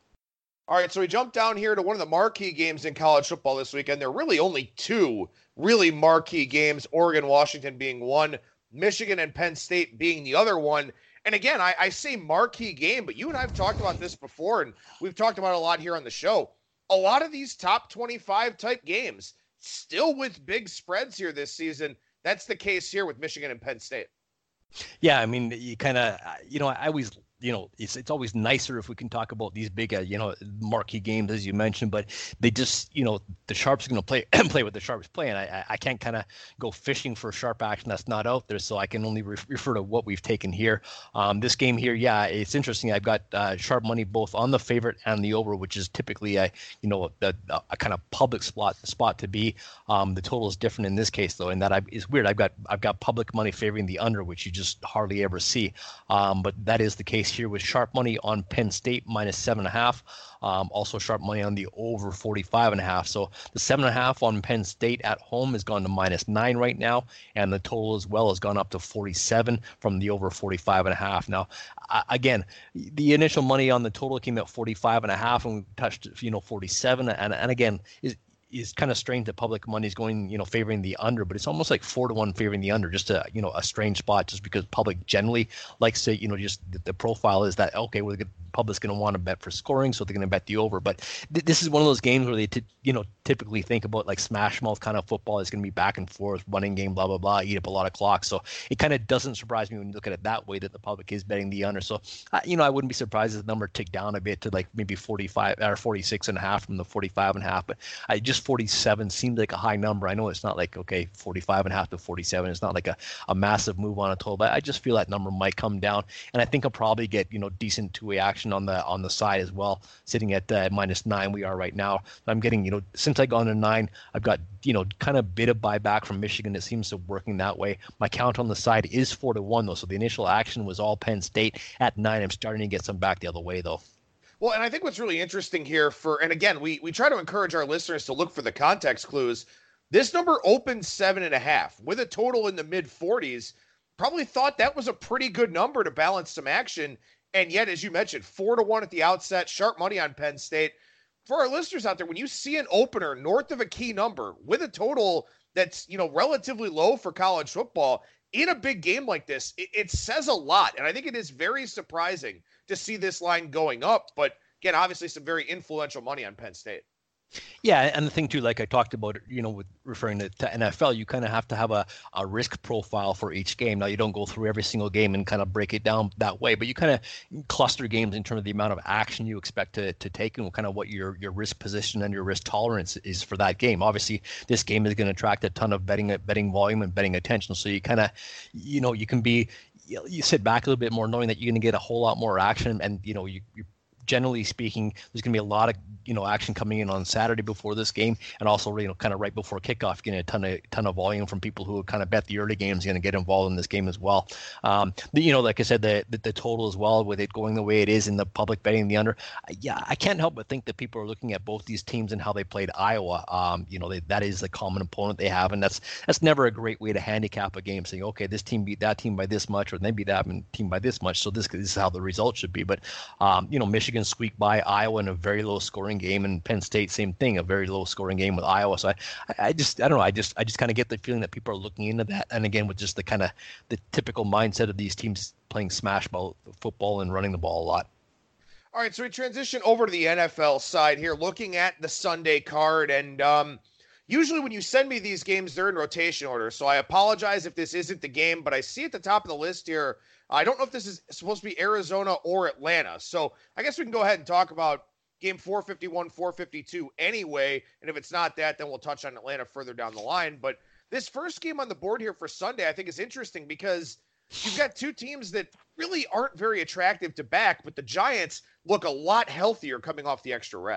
Speaker 3: All right, so we jump down here to one of the marquee games in college football this weekend. There are really only two really marquee games, Oregon, Washington being one, Michigan and Penn State being the other one. And again, I, I say marquee game, but you and I have talked about this before, and we've talked about it a lot here on the show. A lot of these top twenty-five type games, still with big spreads here this season. That's the case here with Michigan and Penn State.
Speaker 4: Yeah, I mean, you kind of, you know, I always, you know, it's it's always nicer if we can talk about these big, uh, you know, marquee games as you mentioned, but they just, you know, the Sharps are going to play play what the Sharps play, and I I can't kind of go fishing for sharp action that's not out there, so I can only re- refer to what we've taken here. Um, this game here, yeah, it's interesting. I've got uh, sharp money both on the favorite and the over, which is typically a, you know, a, a kind of public spot spot to be. Um, the total is different in this case though, in that I, it's weird. I've got I've got public money favoring the under, which you just hardly ever see, um, but that is the case here with sharp money on Penn State minus seven and a half. Um, also sharp money on the over forty-five and a half. So the seven and a half on Penn State at home has gone to minus nine right now, and the total as well has gone up to forty-seven from the over forty-five and a half. Now, uh, again, the initial money on the total came at forty-five and a half, and we touched, you know, forty-seven. And and again, is is kind of strange that public money is going, you know, favoring the under, but it's almost like four to one favoring the under, just a, you know, a strange spot, just because public generally likes to, you know, just the, the profile is that, okay, well, the public's going to want to bet for scoring, so they're going to bet the over. But th- this is one of those games where they, t- you know, typically think about like smash mouth kind of football. It's going to be back and forth, running game, blah, blah, blah, eat up a lot of clock. So it kind of doesn't surprise me when you look at it that way that the public is betting the under. So, uh, you know, I wouldn't be surprised if the number ticked down a bit to like maybe forty-five or forty-six and a half from the forty-five and a half, but I just forty-seven seems like a high number. I know it's not like, okay, forty-five and a half to forty-seven. It's not like a, a massive move on a total, but I just feel that number might come down. And I think I'll probably get, you know, decent two-way action on the on the side as well, sitting at uh, minus nine we are right now. I'm getting, you know, since I gone to nine, I've got, you know, kind of bit of buyback from Michigan. It seems to be working that way. My count on the side is four to one though. So the initial action was all Penn State at nine. I'm starting to get some back the other way though.
Speaker 3: Well, and I think what's really interesting here for, and again, we we try to encourage our listeners to look for the context clues. This number opened seven and a half with a total in the mid forties. Probably thought that was a pretty good number to balance some action. And yet, as you mentioned, four to one at the outset, sharp money on Penn State. For our listeners out there, when you see an opener north of a key number with a total that's, you know, relatively low for college football in a big game like this, it, it says a lot. And I think it is very surprising to see this line going up. But again, obviously some very influential money on Penn State.
Speaker 4: Yeah, and the thing too, like I talked about, you know, with referring to, to N F L, you kind of have to have a, a risk profile for each game. Now, you don't go through every single game and kind of break it down that way, but you kind of cluster games in terms of the amount of action you expect to, to take and kind of what your, your risk position and your risk tolerance is for that game. Obviously, this game is going to attract a ton of betting betting volume and betting attention, so you kind of, you know, you can be, you sit back a little bit more knowing that you're going to get a whole lot more action, and, you know, you, you generally speaking, there's going to be a lot of, you know, action coming in on Saturday before this game, and also, you know, kind of right before kickoff, getting a ton of ton of volume from people who kind of bet the early games going to get involved in this game as well. Um, the, you know, like I said, the, the the total as well, with it going the way it is in the public betting the under. Yeah, I can't help but think that people are looking at both these teams and how they played Iowa. Um, you know, they, that is the common opponent they have, and that's that's never a great way to handicap a game, saying, okay, this team beat that team by this much, or they beat that team by this much, so this, this is how the result should be. But um, you know, Michigan squeaked by Iowa in a very low scoring game, and Penn State, same thing, a very low scoring game with Iowa. So I, I just, I don't know, I just, I just kind of get the feeling that people are looking into that, and again, with just the kind of the typical mindset of these teams playing smash ball football and running the ball a lot.
Speaker 3: All right, so we transition over to the N F L side here, looking at the Sunday card, and um, usually when you send me these games, they're in rotation order, so I apologize if this isn't the game, but I see at the top of the list here, I don't know if this is supposed to be Arizona or Atlanta, so I guess we can go ahead and talk about game four fifty-one, four fifty-two anyway, and if it's not that, then we'll touch on Atlanta further down the line. But this first game on the board here for Sunday, I think is interesting because you've got two teams that really aren't very attractive to back, but the Giants look a lot healthier coming off the extra rest.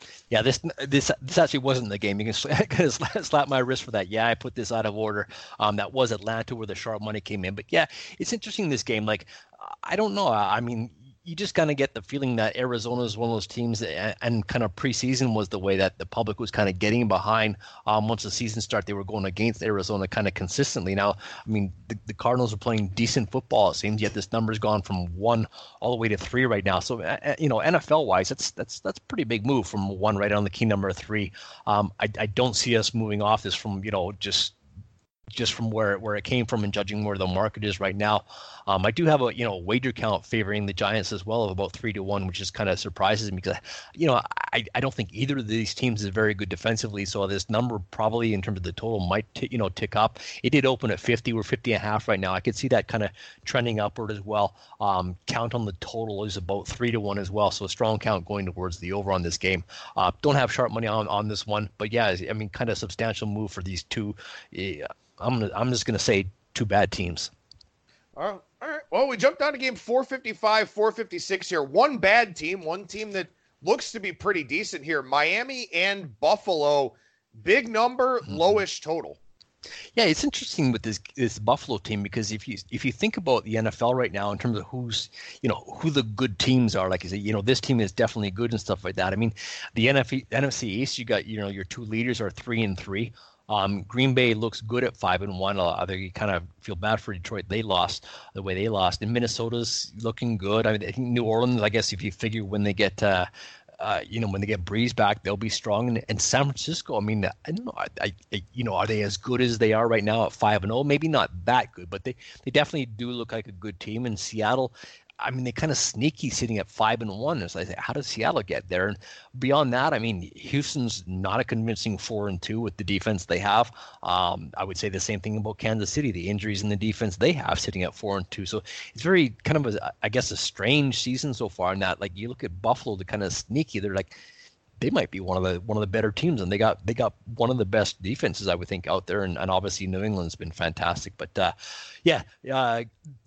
Speaker 4: Yeah, this this this actually wasn't the game. You can, can slap my wrist for that. Yeah, I put this out of order. Um, that was Atlanta where the sharp money came in. But yeah, it's interesting this game. Like, I don't know. I mean, you just kind of get the feeling that Arizona is one of those teams that, and kind of preseason was the way that the public was kind of getting behind. Um, once the season started, they were going against Arizona kind of consistently. Now, I mean, the, the Cardinals are playing decent football, it seems, yet this number's gone from one all the way to three right now. So, uh, you know, N F L-wise, that's that's that's a pretty big move from one right on the key number three. Um, I, I don't see us moving off this from, you know, just just from where, where it came from and judging where the market is right now. Um, I do have a, you know, wager count favoring the Giants as well of about three to one, which just kind of surprises me because, you know, I, I don't think either of these teams is very good defensively. So this number probably in terms of the total might, t- you know, tick up. It did open at fifty. We're fifty and a half right now. I could see that kind of trending upward as well. Um, count on the total is about three to one as well. So a strong count going towards the over on this game. Uh, don't have sharp money on, on this one, but yeah, I mean, kind of substantial move for these two. Yeah, I'm gonna, I'm just going to say two bad teams.
Speaker 3: All right. All right. Well, we jumped down to game four fifty-five, four fifty-six here. One bad team, one team that looks to be pretty decent here. Miami and Buffalo, big number, mm-hmm. lowish total.
Speaker 4: Yeah, it's interesting with this this Buffalo team because if you if you think about the N F L right now in terms of who's, you know, who the good teams are, like you say, you know, this team is definitely good and stuff like that. I mean, the N F C East, you got, you know, your two leaders are three and three. Um, Green Bay looks good at five and one. Although you kind of feel bad for Detroit, they lost the way they lost. And Minnesota's looking good. I mean, I think New Orleans, I guess, if you figure when they get, uh, uh, you know, when they get Breeze back, they'll be strong. And, and San Francisco, I mean, I don't know, I, I, you know, are they as good as they are right now at five and zero? Maybe not that good, but they, they definitely do look like a good team. And Seattle, I mean, they kind of sneaky sitting at five and one. It's like, how does Seattle get there? And beyond that, I mean, Houston's not a convincing four and two with the defense they have. Um, I would say the same thing about Kansas City. The injuries in the defense they have sitting at four and two. So it's very kind of a, I guess, a strange season so far. In that, like, you look at Buffalo, the kind of sneaky. They're like, they might be one of the one of the better teams, and they got they got one of the best defenses I would think out there. And, and obviously New England's been fantastic. But uh, yeah, uh,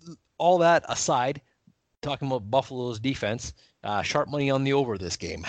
Speaker 4: all that aside. Talking about Buffalo's defense, uh, sharp money on the over this game.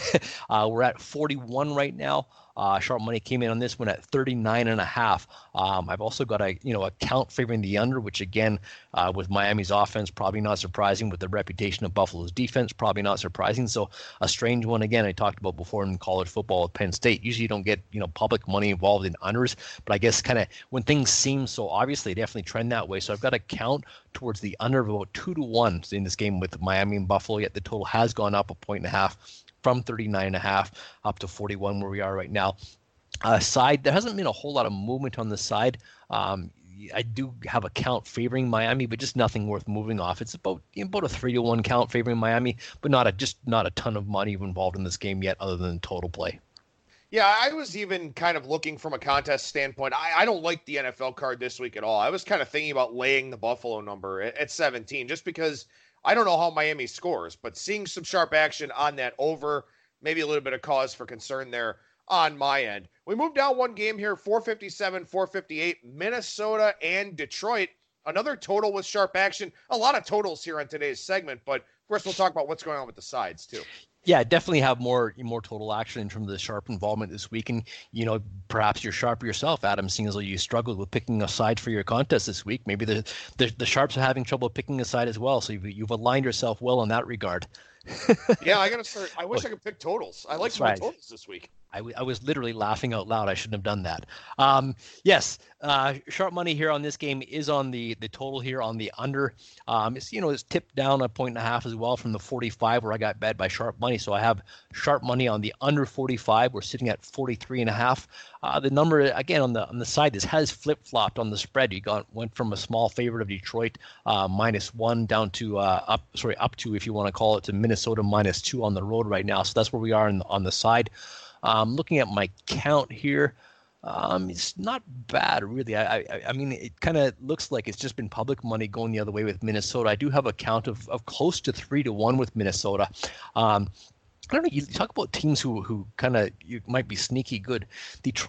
Speaker 4: uh, we're at forty-one right now. Uh, sharp money came in on this one at thirty-nine and a half. Um, I've also got a you know a count favoring the under, which again uh, with Miami's offense probably not surprising. With the reputation of Buffalo's defense, probably not surprising. So a strange one again. I talked about before in college football at Penn State. Usually you don't get you know public money involved in unders, but I guess kind of when things seem so obvious, they definitely trend that way. So I've got a count towards the under of about two to one in this game with Miami and Buffalo. Yet the total has gone up a point and a half. From thirty-nine and a half up to forty-one where we are right now. Uh, side, there hasn't been a whole lot of movement on the side. Um, I do have a count favoring Miami, but just nothing worth moving off. It's about you know, about a three to one count favoring Miami, but not a just not a ton of money involved in this game yet, other than total play.
Speaker 3: Yeah, I was even kind of looking from a contest standpoint. I, I don't like the N F L card this week at all. I was kind of thinking about laying the Buffalo number at, at seventeen, just because I don't know how Miami scores, but seeing some sharp action on that over, maybe a little bit of cause for concern there on my end. We moved down one game here, four fifty-seven, four fifty-eight, Minnesota and Detroit. Another total with sharp action. A lot of totals here on today's segment, but of course we'll talk about what's going on with the sides too.
Speaker 4: Yeah, definitely have more more total action in terms of the sharp involvement this week. And, you know, perhaps you're sharp yourself, Adam, seeing as though you struggled with picking a side for your contest this week. Maybe the the, the sharps are having trouble picking a side as well. So you've, you've aligned yourself well in that regard.
Speaker 3: Yeah, I got to start. I wish I could pick totals. I like some right. totals this week.
Speaker 4: I, w- I was literally laughing out loud. I shouldn't have done that. Um, yes, uh, sharp money here on this game is on the the total here on the under. Um, it's you know it's tipped down a point and a half as well from the forty-five where I got bet by sharp money. So I have sharp money on the under forty-five. We're sitting at forty-three and a half. Uh, the number again on the on the side, this has flip flopped on the spread. You got went from a small favorite of Detroit uh, minus one down to uh, up sorry up to if you want to call it to Minnesota minus two on the road right now. So that's where we are in, on the side. Um, looking at my count here, um, it's not bad, really. I, I, I mean, it kind of looks like it's just been public money going the other way with Minnesota. I do have a count of, of close to three to one with Minnesota. Um, I don't know. You talk about teams who, who kind of you might be sneaky good. Detroit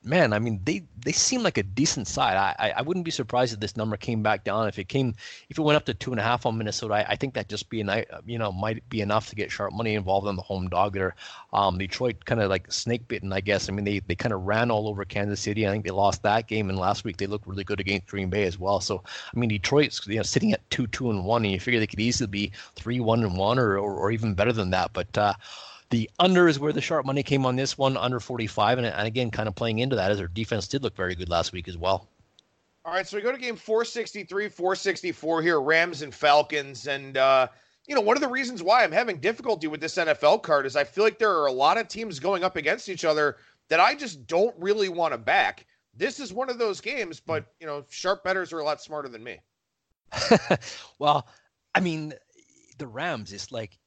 Speaker 4: man, I mean, they they seem like a decent side. I, I I wouldn't be surprised if this number came back down. If it came, if it went up to two and a half on Minnesota, I, I think that just be a you know might be enough to get sharp money involved on the home dog there. Um, Detroit kind of like snake bitten, I guess. I mean, they they kind of ran all over Kansas City. I think they lost that game, and last week they looked really good against Green Bay as well. So I mean, Detroit's you know sitting at two two and one, and you figure they could easily be three one and one, or, or or even better than that. But uh, the under is where the sharp money came on this one, under forty-five. And, and again, kind of playing into that as their defense did look very good last week as well.
Speaker 3: All right, so we go to game four sixty-three, four sixty-four here, Rams and Falcons. And, uh, you know, one of the reasons why I'm having difficulty with this N F L card is I feel like there are a lot of teams going up against each other that I just don't really want to back. This is one of those games, but, you know, sharp bettors are a lot smarter than me.
Speaker 4: Well, I mean, the Rams, it's like,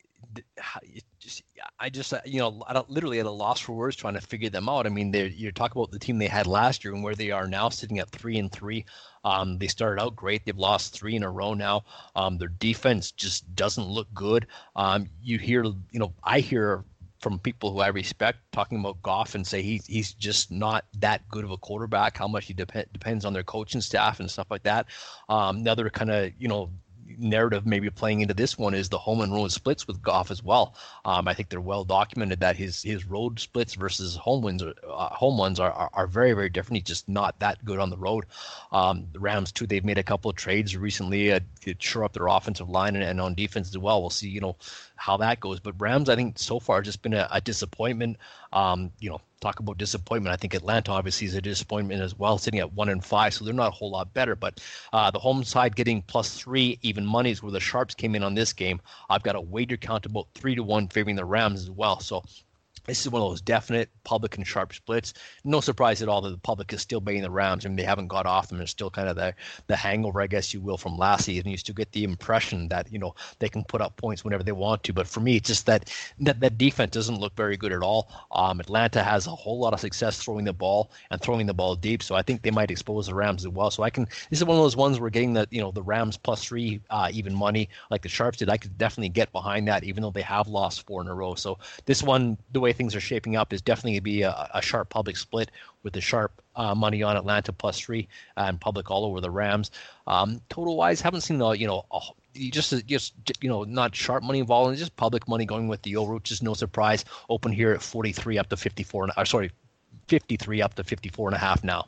Speaker 4: it just, I just, you know, I don't, literally at a loss for words trying to figure them out. I mean, you're talking about the team they had last year and where they are now, sitting at three and three. Um, they started out great. They've lost three in a row now. Um, their defense just doesn't look good. Um, you hear, you know, I hear from people who I respect talking about Goff and say he, he's just not that good of a quarterback, how much he dep- depends on their coaching staff and stuff like that. Um, another kind of, you know, narrative maybe playing into this one is the home and road splits with Goff as well. Um, I think they're well documented that his his road splits versus home wins, uh, home ones are, are are very very different. He's just not that good on the road. Um, the Rams too, they've made a couple of trades recently uh, to shore up their offensive line and, and on defense as well. We'll see, you know, how that goes. But Rams, I think so far just been a, a disappointment. Um, you know, talk about disappointment. I think Atlanta obviously is a disappointment as well, sitting at one and five, so they're not a whole lot better. But uh, the home side getting plus three even money is where the sharps came in on this game. I've got a wager count about three to one favoring the Rams as well. So this is one of those definite public and sharp splits. No surprise at all that the public is still betting the Rams. I mean, they haven't got off them. There's still kind of the, the hangover, I guess you will, from last season. You still get the impression that, you know, they can put up points whenever they want to. But for me, it's just that that, that defense doesn't look very good at all. Um, Atlanta has a whole lot of success throwing the ball and throwing the ball deep. So I think they might expose the Rams as well. So I can, this is one of those ones where getting the, you know, the Rams plus three uh, even money like the sharps did. I could definitely get behind that, even though they have lost four in a row. So this one, the way things are shaping up, is definitely going to be a, a sharp public split with the sharp uh, money on Atlanta plus three and public all over the Rams. Um, total wise, haven't seen the, you know, a, just, just, you know, not sharp money involved, just public money going with the over, which is no surprise. Open here at forty-three up to fifty-four, or sorry, fifty-three up to fifty-four and a half now.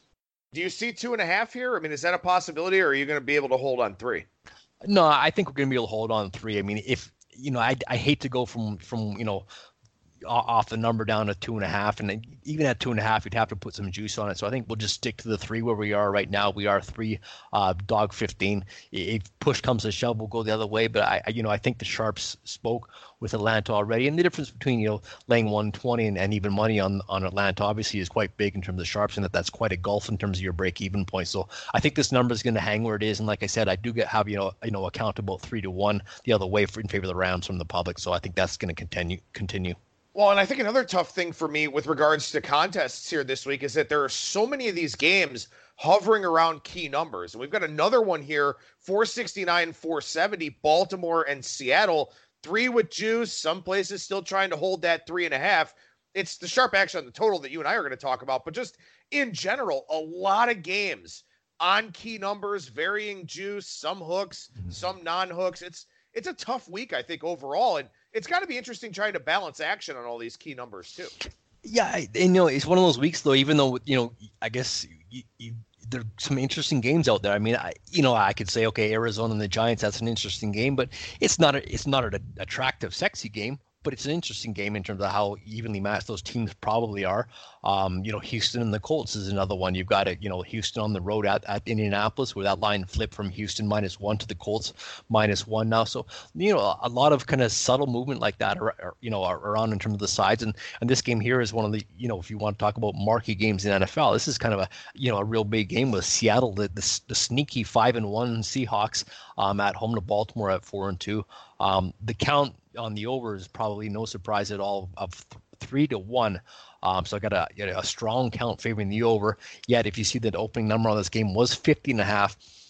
Speaker 3: Do you see two and a half here? I mean, is that a possibility, or are you going to be able to hold on three?
Speaker 4: No, I think we're going to be able to hold on three. I mean, if, you know, I, I hate to go from, from, you know, off the number down to two and a half, and even at two and a half, you'd have to put some juice on it. So I think we'll just stick to the three where we are right now. We are three, uh, dog fifteen. If push comes to shove, we'll go the other way. But I, you know, I think the sharps spoke with Atlanta already, and the difference between, you know, laying one twenty and, and even money on on Atlanta obviously is quite big in terms of sharps, and that that's quite a gulf in terms of your break even point. So I think this number is going to hang where it is, and like I said, I do get have you know you know account about three to one the other way for, in favor of the Rams from the public. So I think that's going to continue continue.
Speaker 3: Well, and I think another tough thing for me with regards to contests here this week is that there are so many of these games hovering around key numbers. And we've got another one here, four sixty-nine, four seventy, Baltimore and Seattle, three with juice. Some places still trying to hold that three and a half. It's the sharp action on the total that you and I are going to talk about. But just in general, a lot of games on key numbers, varying juice, some hooks, mm-hmm. some non-hooks. It's it's a tough week, I think, overall. And it's got to be interesting trying to balance action on all these key numbers too.
Speaker 4: Yeah, and, you know, it's one of those weeks though. Even though, you know, I guess you, you, there are some interesting games out there. I mean, I, you know, I could say, okay, Arizona and the Giants, that's an interesting game, but it's not a, it's not an attractive, sexy game. But it's an interesting game in terms of how evenly matched those teams probably are. Um, you know, Houston and the Colts is another one. You've got a, you know, Houston on the road at, at Indianapolis, where that line flipped from Houston minus one to the Colts minus one now. So, you know, a lot of kind of subtle movement like that, are, are, you know, are around in terms of the sides. And and this game here is one of the, you know, if you want to talk about marquee games in N F L, this is kind of a, you know, a real big game with Seattle, the the, the sneaky five and one Seahawks um, at home to Baltimore at four and two. Um, the count on the over is probably no surprise at all of th- three to one. Um, so I got a, a strong count favoring the over. Yet if you see that opening number on this game was fifty and a half,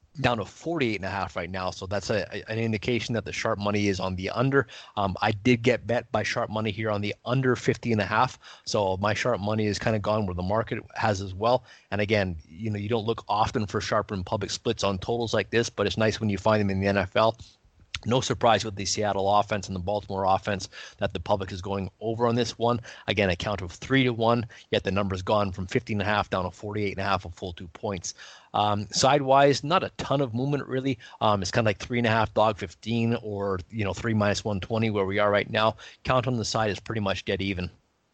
Speaker 4: down to forty-eight and a half right now. So that's a, a, an indication that the sharp money is on the under. Um, I did get bet by sharp money here on the under fifty and a half. So my sharp money is kind of gone where the market has as well. And again, you know, you don't look often for sharp and public splits on totals like this, but it's nice when you find them in the N F L. No surprise with the Seattle offense and the Baltimore offense that the public is going over on this one. Again, a count of three to one, yet the number's gone from fifty and a half down to forty-eight and a half, a full two points. Um, sidewise, not a ton of movement really. Um, it's kind of like three and a half dog fifteen or, you know, three minus one twenty where we are right now. Count on the side is pretty much dead even.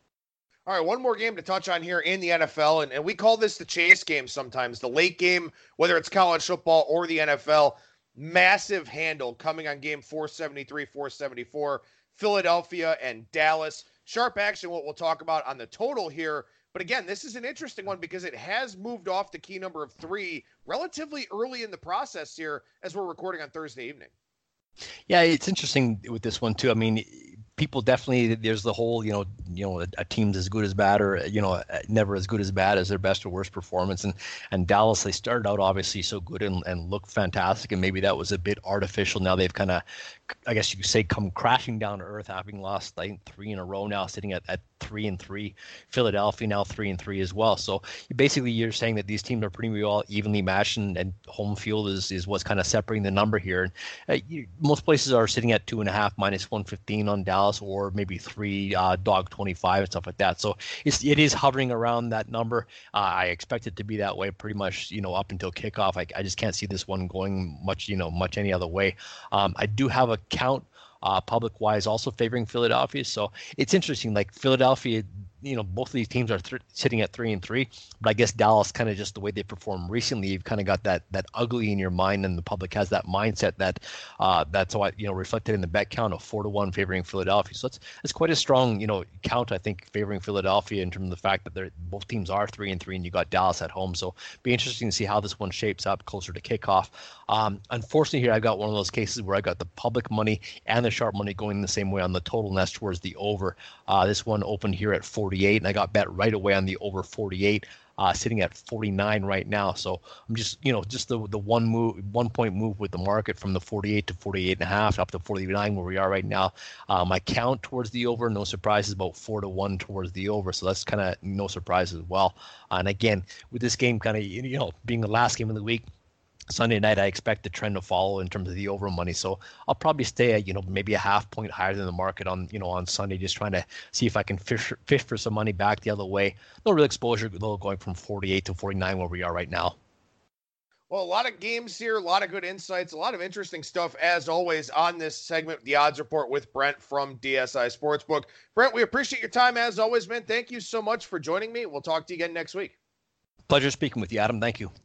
Speaker 3: All right, one more game to touch on here in the N F L, and, and we call this the chase game sometimes, the late game, whether it's college football or the N F L. Massive handle coming on game four seventy-three, four seventy-four, Philadelphia and Dallas. Sharp action, what we'll talk about on the total here. But again, this is an interesting one because it has moved off the key number of three relatively early in the process here as we're recording on Thursday evening.
Speaker 4: Yeah, it's interesting with this one too. I mean, people definitely, there's the whole, you know, you know, a, a team's as good as bad, or, you know, never as good as bad as their best or worst performance. And and Dallas, they started out obviously so good and, and looked fantastic, and maybe that was a bit artificial. Now they've kind of, I guess you could say, come crashing down to earth, having lost, I think, three in a row now, sitting at, at three and three. Philadelphia now three and three as well. So basically, you're saying that these teams are pretty well evenly matched, and, and home field is is what's kind of separating the number here. And uh, you, most places are sitting at two and a half minus one fifteen on Dallas, or maybe three uh, dog twenty-five and stuff like that. So it's it is hovering around that number. Uh, I expect it to be that way pretty much, you know, up until kickoff. I, I just can't see this one going much, you know, much any other way. Um, I do have a count uh, public-wise also favoring Philadelphia. So it's interesting. Like Philadelphia, you know, both of these teams are th- sitting at three and three, but I guess Dallas, kind of just the way they performed recently, you've kind of got that that ugly in your mind, and the public has that mindset that uh, that's what, you know, reflected in the bet count of four to one favoring Philadelphia. So that's that's quite a strong, you know, count, I think, favoring Philadelphia in terms of the fact that they're both teams are three and three, and you got Dallas at home. So be interesting to see how this one shapes up closer to kickoff. Um, unfortunately, here I got one of those cases where I got the public money and the sharp money going the same way on the total, and that's towards the over. Uh, this one opened here at forty-eight, and I got bet right away on the over forty-eight, uh, sitting at forty-nine right now. So I'm just, you know, just the the one move, one point move with the market from the forty-eight to forty-eight and a half up to forty-nine where we are right now. Uh, my count towards the over, no surprises, about four to one towards the over. So that's kind of no surprise as well. Uh, and again, with this game kind of, you know, being the last game of the week, Sunday night, I expect the trend to follow in terms of the over money. So I'll probably stay at, you know, maybe a half point higher than the market on, you know, on Sunday, just trying to see if I can fish, fish for some money back the other way. No real exposure, though, going from forty-eight to forty-nine where we are right now.
Speaker 3: Well, a lot of games here, a lot of good insights, a lot of interesting stuff, as always, on this segment, The Odds Report with Brent from D S I Sportsbook. Brent, we appreciate your time, as always, man. Thank you so much for joining me. We'll talk to you again next week.
Speaker 4: Pleasure speaking with you, Adam. Thank you.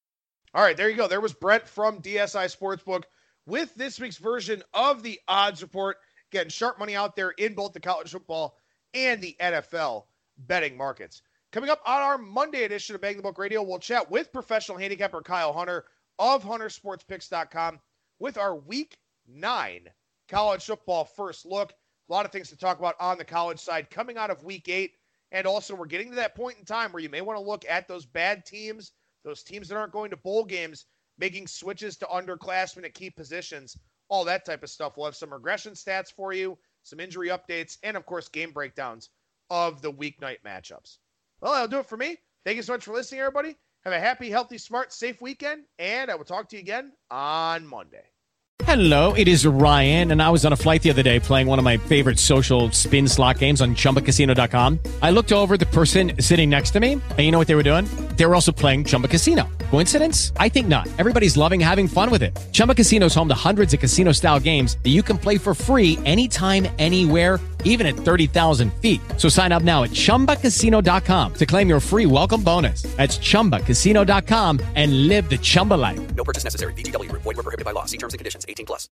Speaker 3: All right, there you go. There was Brent from D S I Sportsbook with this week's version of the Odds Report. Getting sharp money out there in both the college football and the N F L betting markets. Coming up on our Monday edition of Bang the Book Radio, we'll chat with professional handicapper Kyle Hunter of hunter sports picks dot com with our Week nine college football first look. A lot of things to talk about on the college side coming out of Week eight. And also, we're getting to that point in time where you may want to look at those bad teams, those teams that aren't going to bowl games, making switches to underclassmen at key positions, all that type of stuff. We'll have some regression stats for you, some injury updates, and, of course, game breakdowns of the weeknight matchups. Well, that'll do it for me. Thank you so much for listening, everybody. Have a happy, healthy, smart, safe weekend, and I will talk to you again on Monday.
Speaker 1: Hello, it is Ryan, and I was on a flight the other day playing one of my favorite social spin slot games on Chumba Casino dot com. I looked over at the person sitting next to me, and you know what they were doing? They were also playing Chumba Casino. Coincidence? I think not. Everybody's loving having fun with it. Chumba Casino is home to hundreds of casino-style games that you can play for free anytime, anywhere, even at thirty thousand feet. So sign up now at Chumba Casino dot com to claim your free welcome bonus. That's Chumba Casino dot com and live the Chumba life.
Speaker 2: No purchase necessary. V G W. Void where prohibited by law. See terms and conditions. eighteen plus.